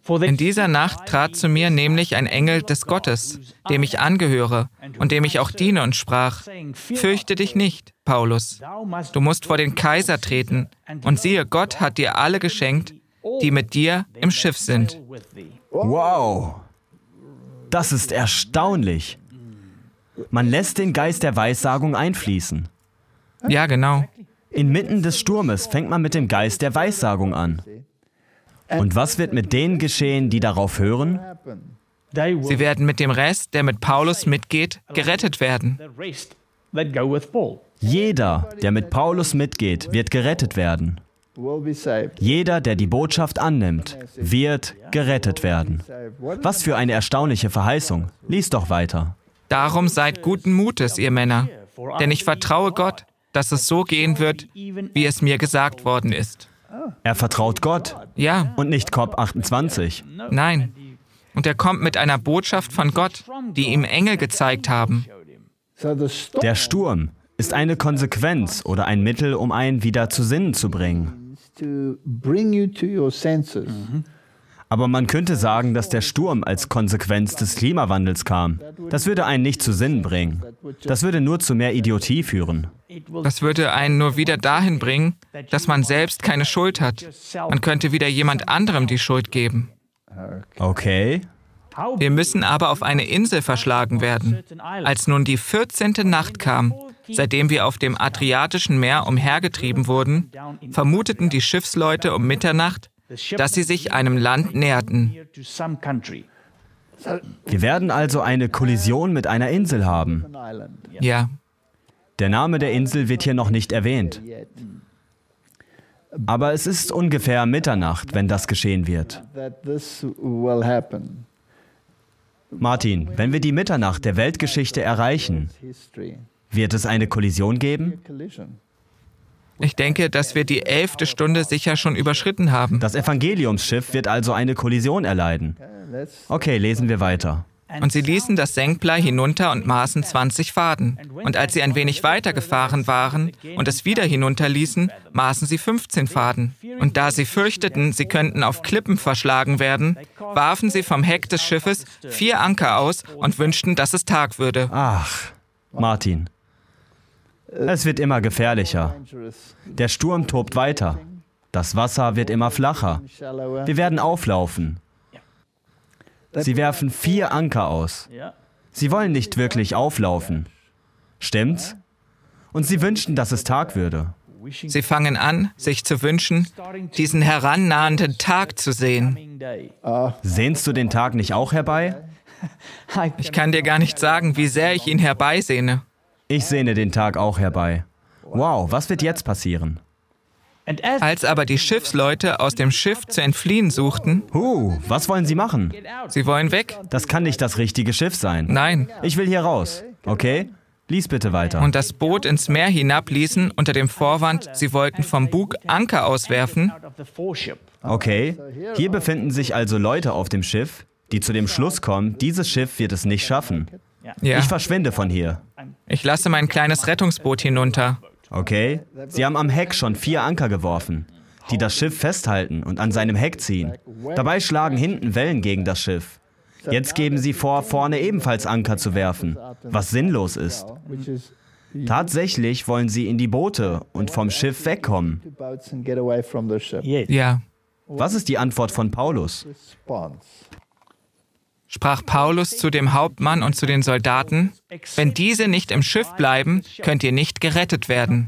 In dieser Nacht trat zu mir nämlich ein Engel des Gottes, dem ich angehöre und dem ich auch diene und sprach, fürchte dich nicht, Paulus, du musst vor den Kaiser treten und siehe, Gott hat dir alle geschenkt, die mit dir im Schiff sind. Wow, das ist erstaunlich. Man lässt den Geist der Weissagung einfließen. Ja, genau. Inmitten des Sturmes fängt man mit dem Geist der Weissagung an. Und was wird mit denen geschehen, die darauf hören? Sie werden mit dem Rest, der mit Paulus mitgeht, gerettet werden. Jeder, der mit Paulus mitgeht, wird gerettet werden. Jeder, der die Botschaft annimmt, wird gerettet werden. Was für eine erstaunliche Verheißung. Lies doch weiter. Darum seid guten Mutes, ihr Männer, denn ich vertraue Gott, dass es so gehen wird, wie es mir gesagt worden ist. Er vertraut Gott Ja, und nicht COP28. nein. Und er kommt mit einer Botschaft von Gott, die ihm Engel gezeigt haben. Der Sturm ist eine Konsequenz oder ein Mittel, um einen wieder zu Sinnen zu bringen. Aber man könnte sagen, dass der Sturm als Konsequenz des Klimawandels kam. Das würde einen nicht zu Sinnen bringen. Das würde nur zu mehr Idiotie führen. Das würde einen nur wieder dahin bringen, dass man selbst keine Schuld hat. Man könnte wieder jemand anderem die Schuld geben. Okay. Wir müssen aber auf eine Insel verschlagen werden. Als nun die 14. Nacht kam, seitdem wir auf dem Adriatischen Meer umhergetrieben wurden, vermuteten die Schiffsleute um Mitternacht, dass sie sich einem Land näherten. Wir werden also eine Kollision mit einer Insel haben. Ja, Der Name der Insel wird hier noch nicht erwähnt. Aber es ist ungefähr Mitternacht, wenn das geschehen wird. Martin, wenn wir die Mitternacht der Weltgeschichte erreichen, wird es eine Kollision geben? ich denke, dass wir die 11. Stunde sicher schon überschritten haben. Das Evangeliumsschiff wird also eine Kollision erleiden. Okay, lesen wir weiter. Und sie ließen das Senkblei hinunter und maßen 20 Faden. Und als sie ein wenig weitergefahren waren und es wieder hinunterließen, maßen sie 15 Faden. Und da sie fürchteten, sie könnten auf Klippen verschlagen werden, warfen sie vom Heck des Schiffes 4 Anker aus und wünschten, dass es Tag würde. Ach, Martin. Es wird immer gefährlicher. Der Sturm tobt weiter. Das Wasser wird immer flacher. Wir werden auflaufen. Sie werfen 4 Anker aus. Sie wollen nicht wirklich auflaufen. Stimmt's? Und sie wünschten, dass es Tag würde. Sie fangen an, sich zu wünschen, diesen herannahenden Tag zu sehen. Sehnst du den Tag nicht auch herbei? Ich kann dir gar nicht sagen, wie sehr ich ihn herbeisehne. Ich sehne den Tag auch herbei. Wow, was wird jetzt passieren? Als aber die Schiffsleute aus dem Schiff zu entfliehen suchten, Was wollen sie machen? sie wollen weg. Das kann nicht das richtige Schiff sein. Nein. Ich will hier raus. Okay? Lies bitte weiter. Und das Boot ins Meer hinabließen unter dem Vorwand, sie wollten vom Bug Anker auswerfen. Okay, hier befinden sich also Leute auf dem Schiff, die zu dem Schluss kommen, dieses Schiff wird es nicht schaffen. Ja, Ich verschwinde von hier. ich lasse mein kleines Rettungsboot hinunter. Okay? Sie haben am Heck schon 4 Anker geworfen, die das Schiff festhalten und an seinem Heck ziehen. Dabei schlagen hinten Wellen gegen das Schiff. Jetzt geben sie vor, vorne ebenfalls Anker zu werfen, was sinnlos ist. Tatsächlich wollen sie in die Boote und vom Schiff wegkommen. Ja, Was ist die Antwort von Paulus? sprach Paulus zu dem Hauptmann und zu den Soldaten, wenn diese nicht im Schiff bleiben, könnt ihr nicht gerettet werden.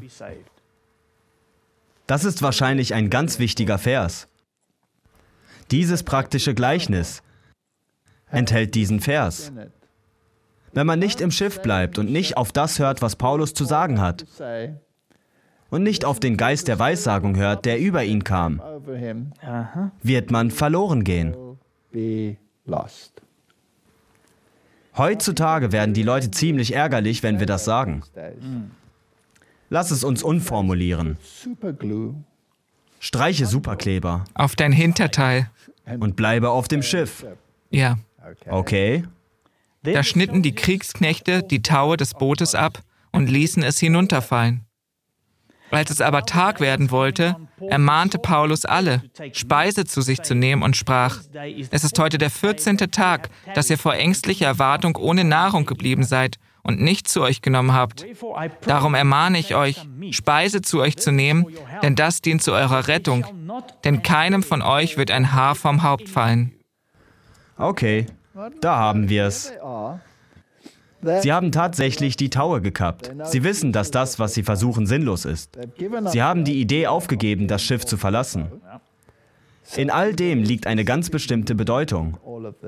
Das ist wahrscheinlich ein ganz wichtiger Vers. Dieses praktische Gleichnis enthält diesen Vers. Wenn man nicht im Schiff bleibt und nicht auf das hört, was Paulus zu sagen hat, und nicht auf den Geist der Weissagung hört, der über ihn kam, wird man verloren gehen. Heutzutage werden die Leute ziemlich ärgerlich, wenn wir das sagen. Lass es uns umformulieren. Streiche Superkleber Auf dein Hinterteil. und bleibe auf dem Schiff. Ja, Okay? da schnitten die Kriegsknechte die Taue des Bootes ab und ließen es hinunterfallen. Als es aber Tag werden wollte, ermahnte Paulus alle, Speise zu sich zu nehmen und sprach: Es ist heute der 14. Tag, dass ihr vor ängstlicher Erwartung ohne Nahrung geblieben seid und nicht zu euch genommen habt. Darum ermahne ich euch, Speise zu euch zu nehmen, denn das dient zu eurer Rettung. Denn keinem von euch wird ein Haar vom Haupt fallen. Okay, da haben wir es. Sie haben tatsächlich die Taue gekappt. Sie wissen, dass das, was sie versuchen, sinnlos ist. Sie haben die Idee aufgegeben, das Schiff zu verlassen. In all dem liegt eine ganz bestimmte Bedeutung.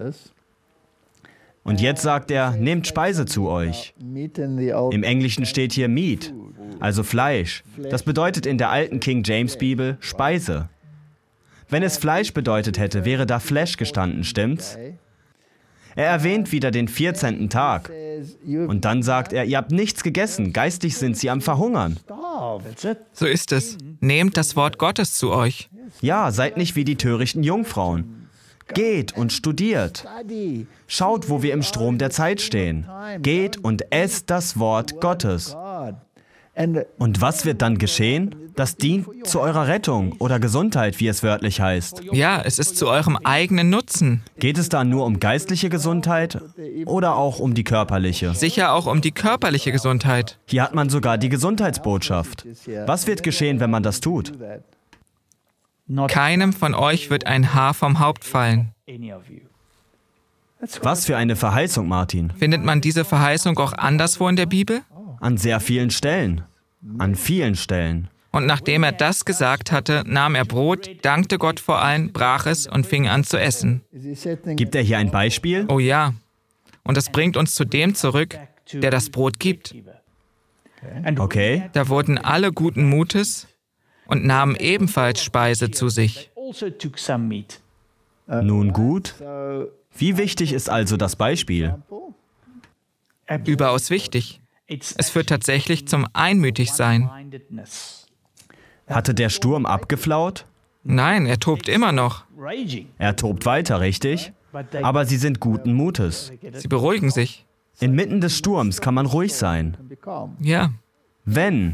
Und jetzt sagt er, nehmt Speise zu euch. Im Englischen steht hier Meat, also Fleisch. Das bedeutet in der alten King James Bibel Speise. Wenn es Fleisch bedeutet hätte, wäre da Flesh gestanden, stimmt's? Er erwähnt wieder den 14. Tag. Und dann sagt er, ihr habt nichts gegessen, geistig sind sie am Verhungern. So ist es. Nehmt das Wort Gottes zu euch. Ja, seid nicht wie die törichten Jungfrauen. Geht und studiert. Schaut, wo wir im Strom der Zeit stehen. Geht und esst das Wort Gottes. Und was wird dann geschehen? Das dient zu eurer Rettung oder Gesundheit, wie es wörtlich heißt. Ja, es ist zu eurem eigenen Nutzen. Geht es da nur um geistliche Gesundheit oder auch um die körperliche? Sicher auch um die körperliche Gesundheit. Hier hat man sogar die Gesundheitsbotschaft. Was wird geschehen, wenn man das tut? Keinem von euch wird ein Haar vom Haupt fallen. Was für eine Verheißung, Martin. Findet man diese Verheißung auch anderswo in der Bibel? An sehr vielen Stellen. An vielen Stellen. Und nachdem er das gesagt hatte, nahm er Brot, dankte Gott vor allen, brach es und fing an zu essen. Gibt er hier ein Beispiel? Oh ja. Und es bringt uns zu dem zurück, der das Brot gibt. Okay. Da wurden alle guten Mutes und nahmen ebenfalls Speise zu sich. Nun gut. Wie wichtig ist also das Beispiel? Überaus wichtig. Es führt tatsächlich zum Einmütigsein. Hatte der Sturm abgeflaut? Nein, er tobt immer noch. Er tobt weiter, richtig? Aber sie sind guten Mutes. Sie beruhigen sich. Inmitten des Sturms kann man ruhig sein. Ja. Wenn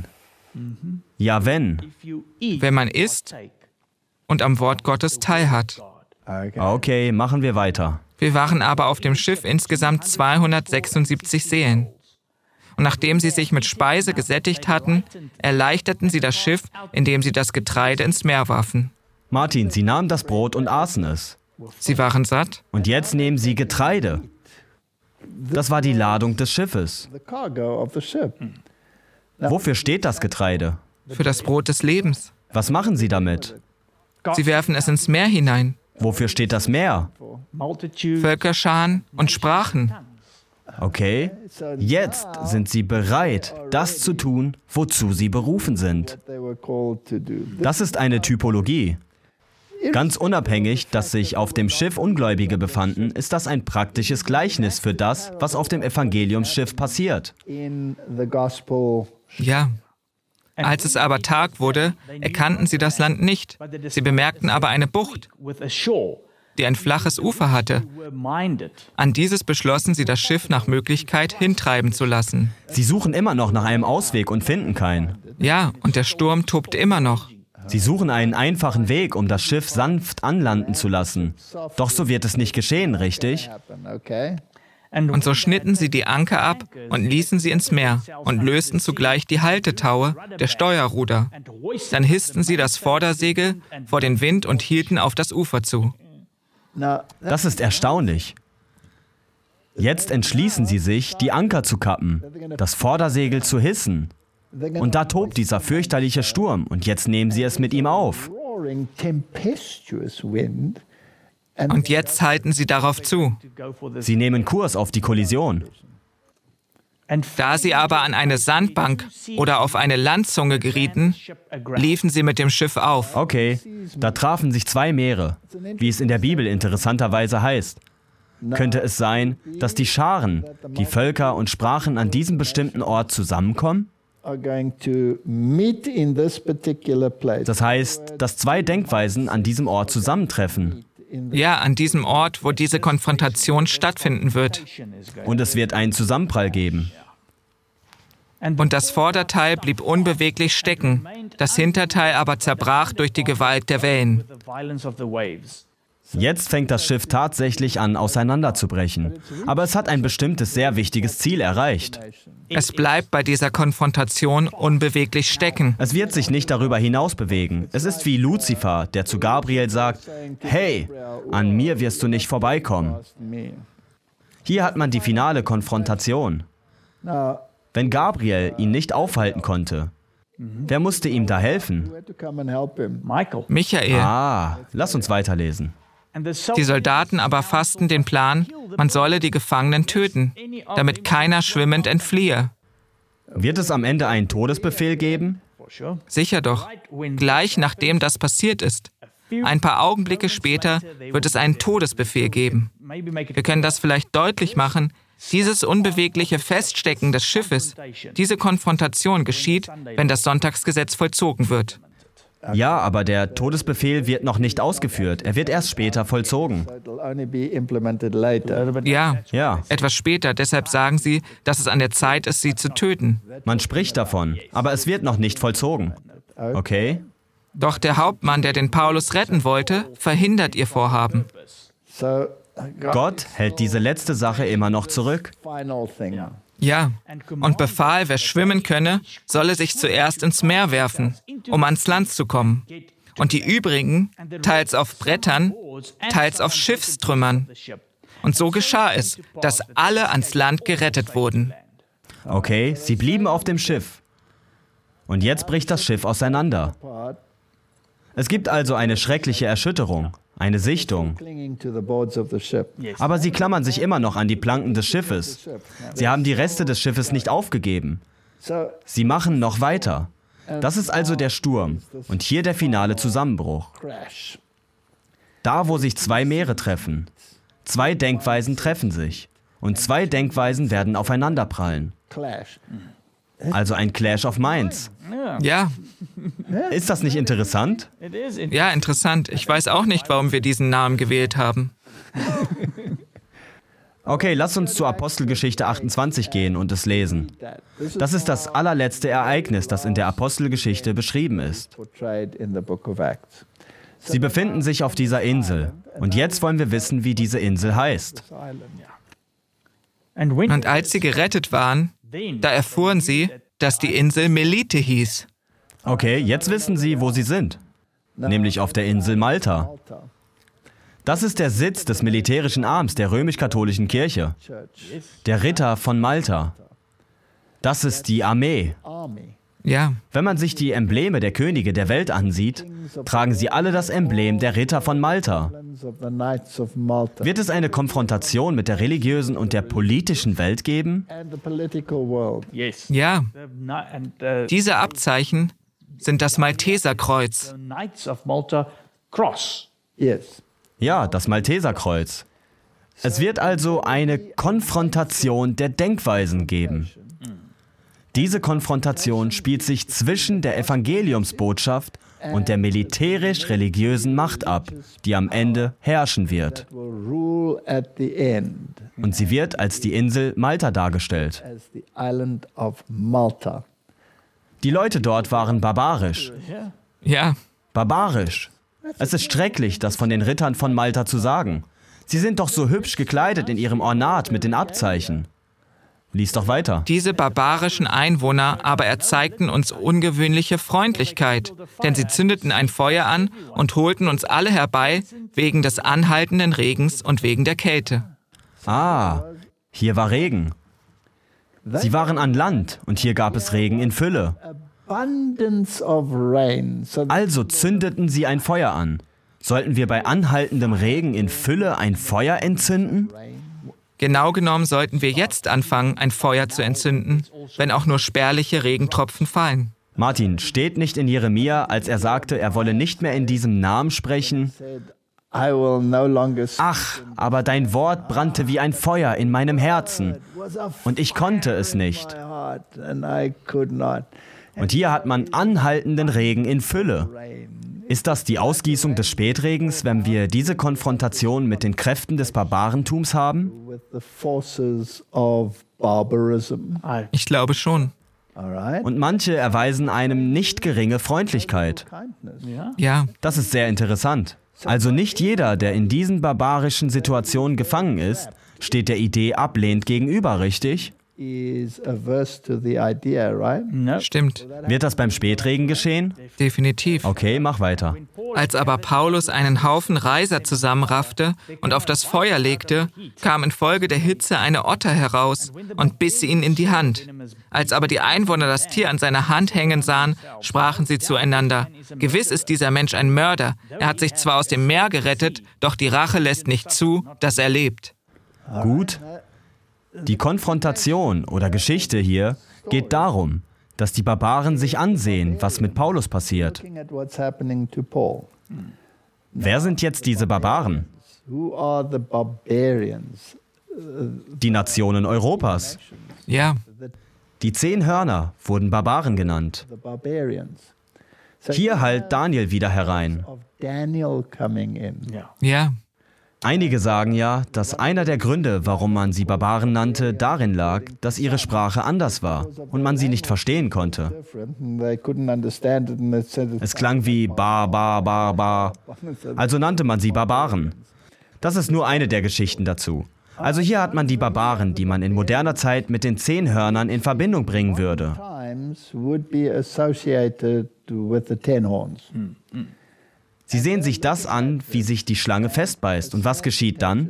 man isst und am Wort Gottes teilhat. Okay, machen wir weiter. Wir waren aber auf dem Schiff insgesamt 276 Seelen. Und nachdem sie sich mit Speise gesättigt hatten, erleichterten sie das Schiff, indem sie das Getreide ins Meer warfen. Martin, sie nahmen das Brot und aßen es. Sie waren satt. Und jetzt nehmen sie Getreide. Das war die Ladung des Schiffes. Wofür steht das Getreide? Für das Brot des Lebens. Was machen sie damit? Sie werfen es ins Meer hinein. Wofür steht das Meer? Völkerscharen und Sprachen. Okay, jetzt sind sie bereit, das zu tun, wozu sie berufen sind. Das ist eine Typologie. Ganz unabhängig, dass sich auf dem Schiff Ungläubige befanden, ist das ein praktisches Gleichnis für das, was auf dem Evangeliumsschiff passiert. Ja. Als es aber Tag wurde, erkannten sie das Land nicht. Sie bemerkten aber eine Bucht, die ein flaches Ufer hatte. An dieses beschlossen sie, das Schiff nach Möglichkeit hintreiben zu lassen. Sie suchen immer noch nach einem Ausweg und finden keinen. Ja, und der Sturm tobt immer noch. Sie suchen einen einfachen Weg, um das Schiff sanft anlanden zu lassen. Doch so wird es nicht geschehen, richtig? Und so schnitten sie die Anker ab und ließen sie ins Meer und lösten zugleich die Haltetaue der Steuerruder. Dann hissten sie das Vordersegel vor den Wind und hielten auf das Ufer zu. Das ist erstaunlich. Jetzt entschließen sie sich, die Anker zu kappen, das Vordersegel zu hissen. Und da tobt dieser fürchterliche Sturm und jetzt nehmen sie es mit ihm auf. Und jetzt halten sie darauf zu. Sie nehmen Kurs auf die Kollision. Da sie aber an eine Sandbank oder auf eine Landzunge gerieten, liefen sie mit dem Schiff auf. Okay, da trafen sich zwei Meere, wie es in der Bibel interessanterweise heißt. Könnte es sein, dass die Scharen, die Völker und Sprachen an diesem bestimmten Ort zusammenkommen? Das heißt, dass zwei Denkweisen an diesem Ort zusammentreffen. Ja, an diesem Ort, wo diese Konfrontation stattfinden wird. Und es wird einen Zusammenprall geben. Und das Vorderteil blieb unbeweglich stecken, das Hinterteil aber zerbrach durch die Gewalt der Wellen. Jetzt fängt das Schiff tatsächlich an, auseinanderzubrechen. Aber es hat ein bestimmtes, sehr wichtiges Ziel erreicht. Es bleibt bei dieser Konfrontation unbeweglich stecken. Es wird sich nicht darüber hinaus bewegen. Es ist wie Luzifer, der zu Gabriel sagt, hey, an mir wirst du nicht vorbeikommen. Hier hat man die finale Konfrontation. Wenn Gabriel ihn nicht aufhalten konnte, wer musste ihm da helfen? Michael. Lass uns weiterlesen. Die Soldaten aber fassten den Plan, man solle die Gefangenen töten, damit keiner schwimmend entfliehe. Wird es am Ende einen Todesbefehl geben? Sicher doch. Gleich nachdem das passiert ist. Ein paar Augenblicke später wird es einen Todesbefehl geben. Wir können das vielleicht deutlich machen. Dieses unbewegliche Feststecken des Schiffes, diese Konfrontation geschieht, wenn das Sonntagsgesetz vollzogen wird. Ja, aber der Todesbefehl wird noch nicht ausgeführt. Er wird erst später vollzogen. Ja, etwas später. Deshalb sagen sie, dass es an der Zeit ist, sie zu töten. Man spricht davon, aber es wird noch nicht vollzogen. Okay? Doch der Hauptmann, der den Paulus retten wollte, verhindert ihr Vorhaben. Gott hält diese letzte Sache immer noch zurück. Ja, und befahl, wer schwimmen könne, solle sich zuerst ins Meer werfen, um ans Land zu kommen. Und die übrigen, teils auf Brettern, teils auf Schiffstrümmern. Und so geschah es, dass alle ans Land gerettet wurden. Okay, sie blieben auf dem Schiff. Und jetzt bricht das Schiff auseinander. Es gibt also eine schreckliche Erschütterung, eine Sichtung. Aber sie klammern sich immer noch an die Planken des Schiffes. Sie haben die Reste des Schiffes nicht aufgegeben. Sie machen noch weiter. Das ist also der Sturm und hier der finale Zusammenbruch. Da, wo sich zwei Meere treffen. Zwei Denkweisen treffen sich. Und zwei Denkweisen werden aufeinanderprallen. Also ein Clash of Minds. Ja. Ist das nicht interessant? Ja, interessant. Ich weiß auch nicht, warum wir diesen Namen gewählt haben. Okay, lass uns zur Apostelgeschichte 28 gehen und es lesen. Das ist das allerletzte Ereignis, das in der Apostelgeschichte beschrieben ist. Sie befinden sich auf dieser Insel. Und jetzt wollen wir wissen, wie diese Insel heißt. Und als sie gerettet waren, da erfuhren sie, dass die Insel Melite hieß. Okay, jetzt wissen sie, wo sie sind. Nämlich auf der Insel Malta. Das ist der Sitz des militärischen Arms der römisch-katholischen Kirche. Der Ritter von Malta. Das ist die Armee. Ja. Wenn man sich die Embleme der Könige der Welt ansieht, tragen sie alle das Emblem der Ritter von Malta. Wird es eine Konfrontation mit der religiösen und der politischen Welt geben? Ja. Diese Abzeichen sind das Malteserkreuz. Ja, das Malteserkreuz. Es wird also eine Konfrontation der Denkweisen geben. Diese Konfrontation spielt sich zwischen der Evangeliumsbotschaft und der militärisch-religiösen Macht ab, die am Ende herrschen wird. Und sie wird als die Insel Malta dargestellt. Die Leute dort waren barbarisch. Ja. Barbarisch. Es ist schrecklich, das von den Rittern von Malta zu sagen. Sie sind doch so hübsch gekleidet in ihrem Ornat mit den Abzeichen. Lies doch weiter. Diese barbarischen Einwohner aber erzeigten uns ungewöhnliche Freundlichkeit, denn sie zündeten ein Feuer an und holten uns alle herbei wegen des anhaltenden Regens und wegen der Kälte. Hier war Regen. Sie waren an Land und hier gab es Regen in Fülle. Also zündeten sie ein Feuer an. Sollten wir bei anhaltendem Regen in Fülle ein Feuer entzünden? Genau genommen sollten wir jetzt anfangen, ein Feuer zu entzünden, wenn auch nur spärliche Regentropfen fallen. Martin, steht nicht in Jeremia, als er sagte, er wolle nicht mehr in diesem Namen sprechen? Ach, aber dein Wort brannte wie ein Feuer in meinem Herzen und ich konnte es nicht. Und hier hat man anhaltenden Regen in Fülle. Ist das die Ausgießung des Spätregens, wenn wir diese Konfrontation mit den Kräften des Barbarentums haben? Ich glaube schon. Und manche erweisen einem nicht geringe Freundlichkeit. Ja, Das ist sehr interessant. Also nicht jeder, der in diesen barbarischen Situationen gefangen ist, steht der Idee ablehnend gegenüber, richtig? stimmt. Wird das beim Spätregen geschehen? Definitiv. Okay, mach weiter. Als aber Paulus einen Haufen Reiser zusammenraffte und auf das Feuer legte, kam infolge der Hitze eine Otter heraus und biss ihn in die Hand. Als aber die Einwohner das Tier an seiner Hand hängen sahen, sprachen sie zueinander: Gewiss ist dieser Mensch ein Mörder. Er hat sich zwar aus dem Meer gerettet, doch die Rache lässt nicht zu, dass er lebt. Gut. Die Konfrontation oder Geschichte hier geht darum, dass die Barbaren sich ansehen, was mit Paulus passiert. Wer sind jetzt diese Barbaren? Die Nationen Europas. Ja, Die 10 Hörner wurden Barbaren genannt. Hier hallt Daniel wieder herein. ja, Einige sagen ja, dass einer der Gründe, warum man sie Barbaren nannte, darin lag, dass ihre Sprache anders war und man sie nicht verstehen konnte. Es klang wie ba, ba, ba, ba. Also nannte man sie Barbaren. Das ist nur eine der Geschichten dazu. Also hier hat man die Barbaren, die man in moderner Zeit mit den 10 Hörnern in Verbindung bringen würde. Sie sehen sich das an, wie sich die Schlange festbeißt. Und was geschieht dann?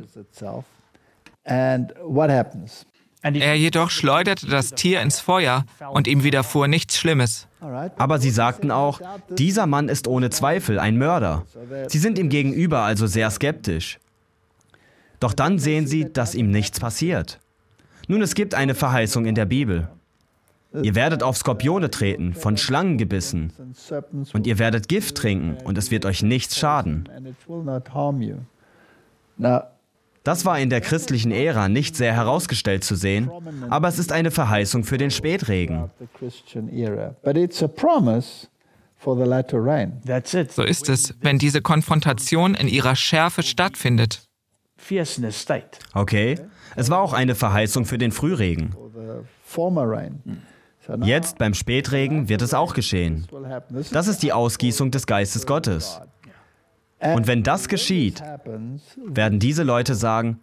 er jedoch schleuderte das Tier ins Feuer und ihm widerfuhr nichts Schlimmes. Aber sie sagten auch, dieser Mann ist ohne Zweifel ein Mörder. Sie sind ihm gegenüber also sehr skeptisch. Doch dann sehen sie, dass ihm nichts passiert. Nun, es gibt eine Verheißung in der Bibel. Ihr werdet auf Skorpione treten, von Schlangen gebissen. Und ihr werdet Gift trinken und es wird euch nichts schaden. Das war in der christlichen Ära nicht sehr herausgestellt zu sehen, aber es ist eine Verheißung für den Spätregen. So ist es, wenn diese Konfrontation in ihrer Schärfe stattfindet. Okay, es war auch eine Verheißung für den Frühregen. Jetzt beim Spätregen wird es auch geschehen. Das ist die Ausgießung des Geistes Gottes. Und wenn das geschieht, werden diese Leute sagen,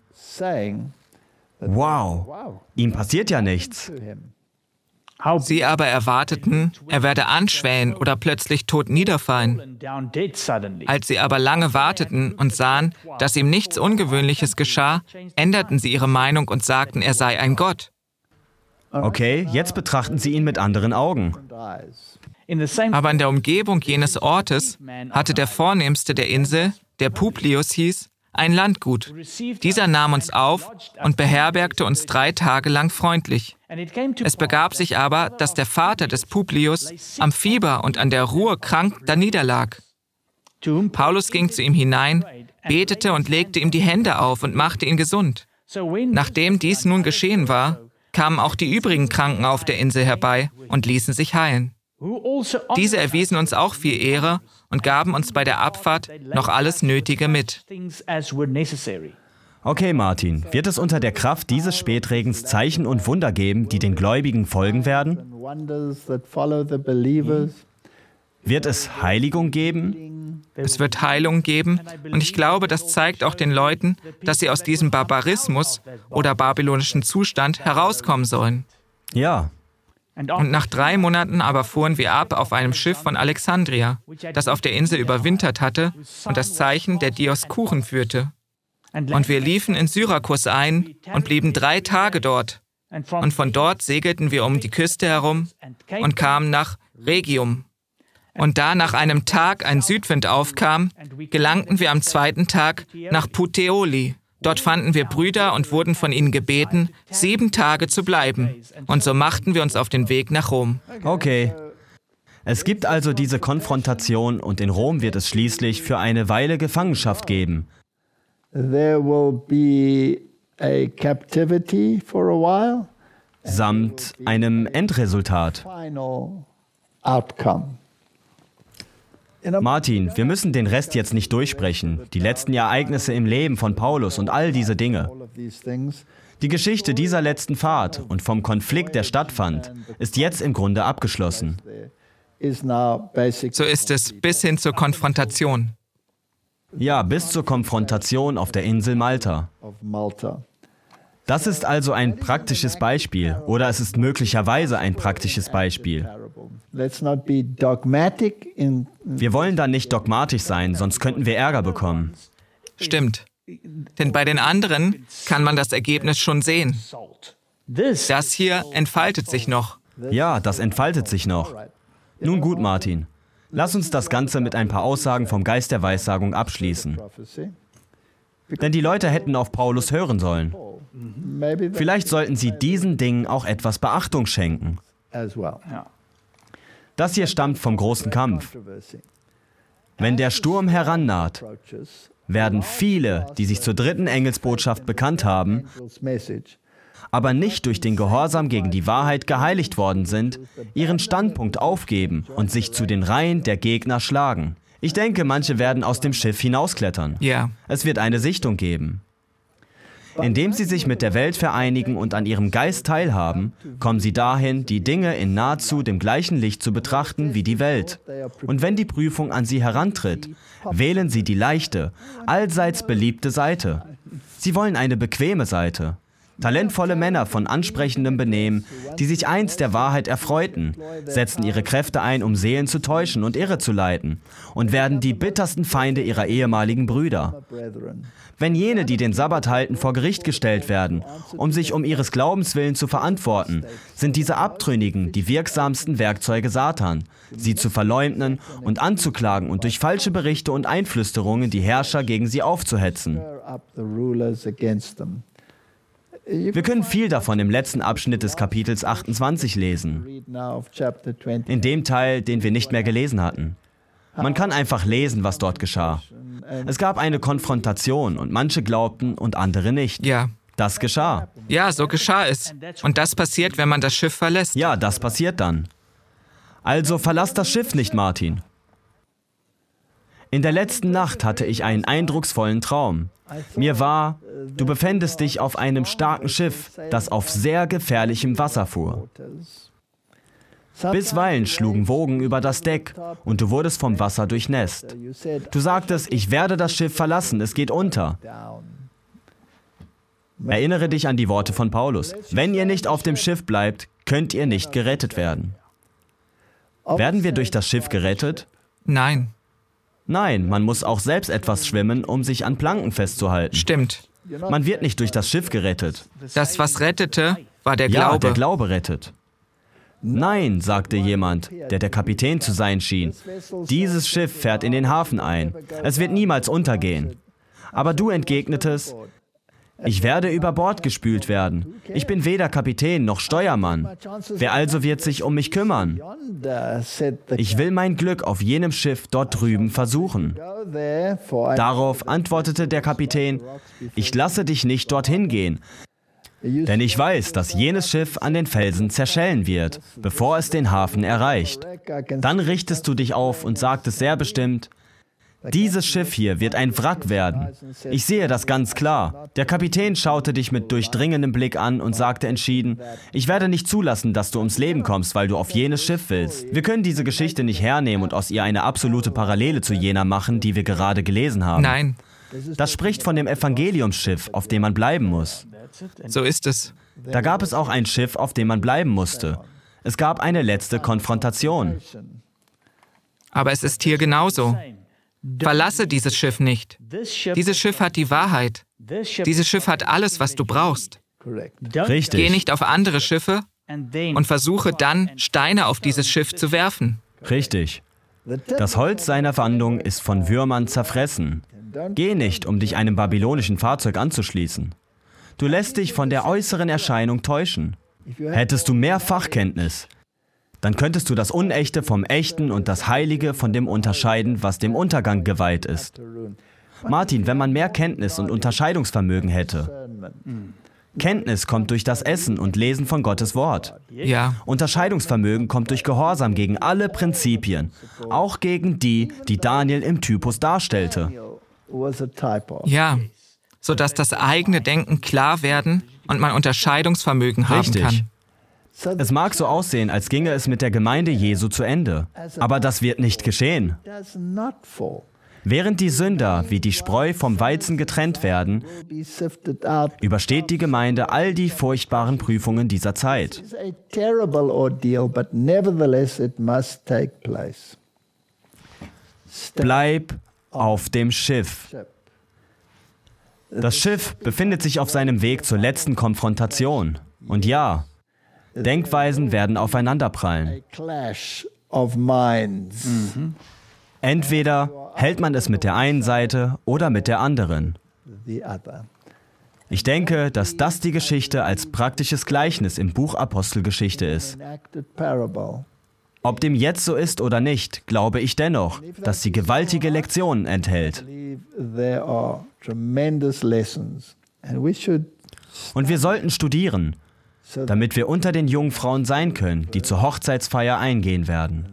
wow, ihm passiert ja nichts. Sie aber erwarteten, er werde anschwellen oder plötzlich tot niederfallen. Als sie aber lange warteten und sahen, dass ihm nichts Ungewöhnliches geschah, änderten sie ihre Meinung und sagten, er sei ein Gott. Okay, jetzt betrachten sie ihn mit anderen Augen. Aber in der Umgebung jenes Ortes hatte der Vornehmste der Insel, der Publius hieß, ein Landgut. Dieser nahm uns auf und beherbergte uns 3 Tage lang freundlich. Es begab sich aber, dass der Vater des Publius am Fieber und an der Ruhe krank daniederlag. Paulus ging zu ihm hinein, betete und legte ihm die Hände auf und machte ihn gesund. Nachdem dies nun geschehen war, kamen auch die übrigen Kranken auf der Insel herbei und ließen sich heilen. Diese erwiesen uns auch viel Ehre und gaben uns bei der Abfahrt noch alles Nötige mit. Okay, Martin, wird es unter der Kraft dieses Spätregens Zeichen und Wunder geben, die den Gläubigen folgen werden? Wird es Heiligung geben? Es wird Heilung geben und ich glaube, das zeigt auch den Leuten, dass sie aus diesem Barbarismus oder babylonischen Zustand herauskommen sollen. Ja. Und nach 3 Monaten aber fuhren wir ab auf einem Schiff von Alexandria, das auf der Insel überwintert hatte und das Zeichen der Dioskuren führte. Und wir liefen in Syrakus ein und blieben 3 Tage dort. Und von dort segelten wir um die Küste herum und kamen nach Rhegium. Und da nach einem Tag ein Südwind aufkam, gelangten wir am 2. Tag nach Puteoli. Dort fanden wir Brüder und wurden von ihnen gebeten, 7 Tage zu bleiben. Und so machten wir uns auf den Weg nach Rom. Okay. Es gibt also diese Konfrontation und in Rom wird es schließlich für eine Weile Gefangenschaft geben. Samt einem Endresultat. Martin, wir müssen den Rest jetzt nicht durchsprechen. Die letzten Ereignisse im Leben von Paulus und all diese Dinge. Die Geschichte dieser letzten Fahrt und vom Konflikt, der stattfand, ist jetzt im Grunde abgeschlossen. So ist es bis hin zur Konfrontation. Ja, bis zur Konfrontation auf der Insel Malta. Das ist also ein praktisches Beispiel, oder es ist möglicherweise ein praktisches Beispiel. Wir wollen da nicht dogmatisch sein, sonst könnten wir Ärger bekommen. Stimmt. Denn bei den anderen kann man das Ergebnis schon sehen. Das hier entfaltet sich noch. Ja, das entfaltet sich noch. Nun gut, Martin. Lass uns das Ganze mit ein paar Aussagen vom Geist der Weissagung abschließen. Denn die Leute hätten auf Paulus hören sollen. Vielleicht sollten sie diesen Dingen auch etwas Beachtung schenken. Das hier stammt vom großen Kampf. Wenn der Sturm herannaht, werden viele, die sich zur dritten Engelsbotschaft bekannt haben, aber nicht durch den Gehorsam gegen die Wahrheit geheiligt worden sind, ihren Standpunkt aufgeben und sich zu den Reihen der Gegner schlagen. Ich denke, manche werden aus dem Schiff hinausklettern. Ja. Es wird eine Sichtung geben. Indem sie sich mit der Welt vereinigen und an ihrem Geist teilhaben, kommen sie dahin, die Dinge in nahezu dem gleichen Licht zu betrachten wie die Welt. Und wenn die Prüfung an sie herantritt, wählen sie die leichte, allseits beliebte Seite. Sie wollen eine bequeme Seite. Talentvolle Männer von ansprechendem Benehmen, die sich einst der Wahrheit erfreuten, setzen ihre Kräfte ein, um Seelen zu täuschen und irre zu leiten, und werden die bittersten Feinde ihrer ehemaligen Brüder. Wenn jene, die den Sabbat halten, vor Gericht gestellt werden, um sich um ihres Glaubens willen zu verantworten, sind diese Abtrünnigen die wirksamsten Werkzeuge Satan, sie zu verleumden und anzuklagen und durch falsche Berichte und Einflüsterungen die Herrscher gegen sie aufzuhetzen. Wir können viel davon im letzten Abschnitt des Kapitels 28 lesen, in dem Teil, den wir nicht mehr gelesen hatten. Man kann einfach lesen, was dort geschah. Es gab eine Konfrontation und manche glaubten und andere nicht. Ja. Das geschah. Ja, so geschah es. Und das passiert, wenn man das Schiff verlässt. Ja, das passiert dann. Also verlass das Schiff nicht, Martin. In der letzten Nacht hatte ich einen eindrucksvollen Traum. Mir war, du befändest dich auf einem starken Schiff, das auf sehr gefährlichem Wasser fuhr. Bisweilen schlugen Wogen über das Deck und du wurdest vom Wasser durchnässt. Du sagtest, ich werde das Schiff verlassen, es geht unter. Erinnere dich an die Worte von Paulus. Wenn ihr nicht auf dem Schiff bleibt, könnt ihr nicht gerettet werden. Werden wir durch das Schiff gerettet? Nein. Nein, man muss auch selbst etwas schwimmen, um sich an Planken festzuhalten. Stimmt. Man wird nicht durch das Schiff gerettet. Das, was rettete, war der Ja, Glaube. der Glaube rettet. Nein, sagte jemand, der der Kapitän zu sein schien. Dieses Schiff fährt in den Hafen ein. Es wird niemals untergehen. Aber du entgegnetest, ich werde über Bord gespült werden. Ich bin weder Kapitän noch Steuermann. Wer also wird sich um mich kümmern? Ich will mein Glück auf jenem Schiff dort drüben versuchen. Darauf antwortete der Kapitän, ich lasse dich nicht dorthin gehen, denn ich weiß, dass jenes Schiff an den Felsen zerschellen wird, bevor es den Hafen erreicht. Dann richtest du dich auf und sagtest sehr bestimmt, dieses Schiff hier wird ein Wrack werden. Ich sehe das ganz klar. Der Kapitän schaute dich mit durchdringendem Blick an und sagte entschieden, ich werde nicht zulassen, dass du ums Leben kommst, weil du auf jenes Schiff willst. Wir können diese Geschichte nicht hernehmen und aus ihr eine absolute Parallele zu jener machen, die wir gerade gelesen haben. Nein. Das spricht von dem Evangeliumsschiff, auf dem man bleiben muss. So ist es. Da gab es auch ein Schiff, auf dem man bleiben musste. Es gab eine letzte Konfrontation. Aber es ist hier genauso. Verlasse dieses Schiff nicht. Dieses Schiff hat die Wahrheit. Dieses Schiff hat alles, was du brauchst. Richtig. Geh nicht auf andere Schiffe und versuche dann, Steine auf dieses Schiff zu werfen. Richtig. Das Holz seiner Wandung ist von Würmern zerfressen. Geh nicht, um dich einem babylonischen Fahrzeug anzuschließen. Du lässt dich von der äußeren Erscheinung täuschen. Hättest du mehr Fachkenntnis, dann könntest du das Unechte vom Echten und das Heilige von dem unterscheiden, was dem Untergang geweiht ist. Martin, wenn man mehr Kenntnis und Unterscheidungsvermögen hätte. Kenntnis kommt durch das Essen und Lesen von Gottes Wort. Ja. Unterscheidungsvermögen kommt durch Gehorsam gegen alle Prinzipien, auch gegen die, die Daniel im Typus darstellte. Ja. Sodass das eigene Denken klar werden und man Unterscheidungsvermögen haben Richtig. kann. Es mag so aussehen, als ginge es mit der Gemeinde Jesu zu Ende. Aber das wird nicht geschehen. Während die Sünder wie die Spreu vom Weizen getrennt werden, übersteht die Gemeinde all die furchtbaren Prüfungen dieser Zeit. Bleib auf dem Schiff. Das Schiff befindet sich auf seinem Weg zur letzten Konfrontation. Und ja, Denkweisen werden aufeinanderprallen. Entweder hält man es mit der einen Seite oder mit der anderen. Ich denke, dass das die Geschichte als praktisches Gleichnis im Buch Apostelgeschichte ist. Ob dem jetzt so ist oder nicht, glaube ich dennoch, dass sie gewaltige Lektionen enthält. Und wir sollten studieren, damit wir unter den Jungfrauen sein können, die zur Hochzeitsfeier eingehen werden.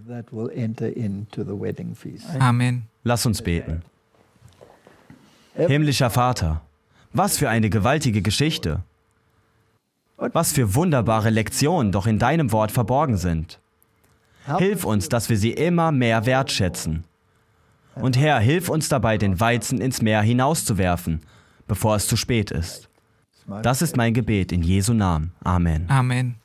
Amen. Lass uns beten. Himmlischer Vater, was für eine gewaltige Geschichte. Was für wunderbare Lektionen doch in deinem Wort verborgen sind. Hilf uns, dass wir sie immer mehr wertschätzen. Und Herr, hilf uns dabei, den Weizen ins Meer hinauszuwerfen, bevor es zu spät ist. Das ist mein Gebet in Jesu Namen. Amen. Amen.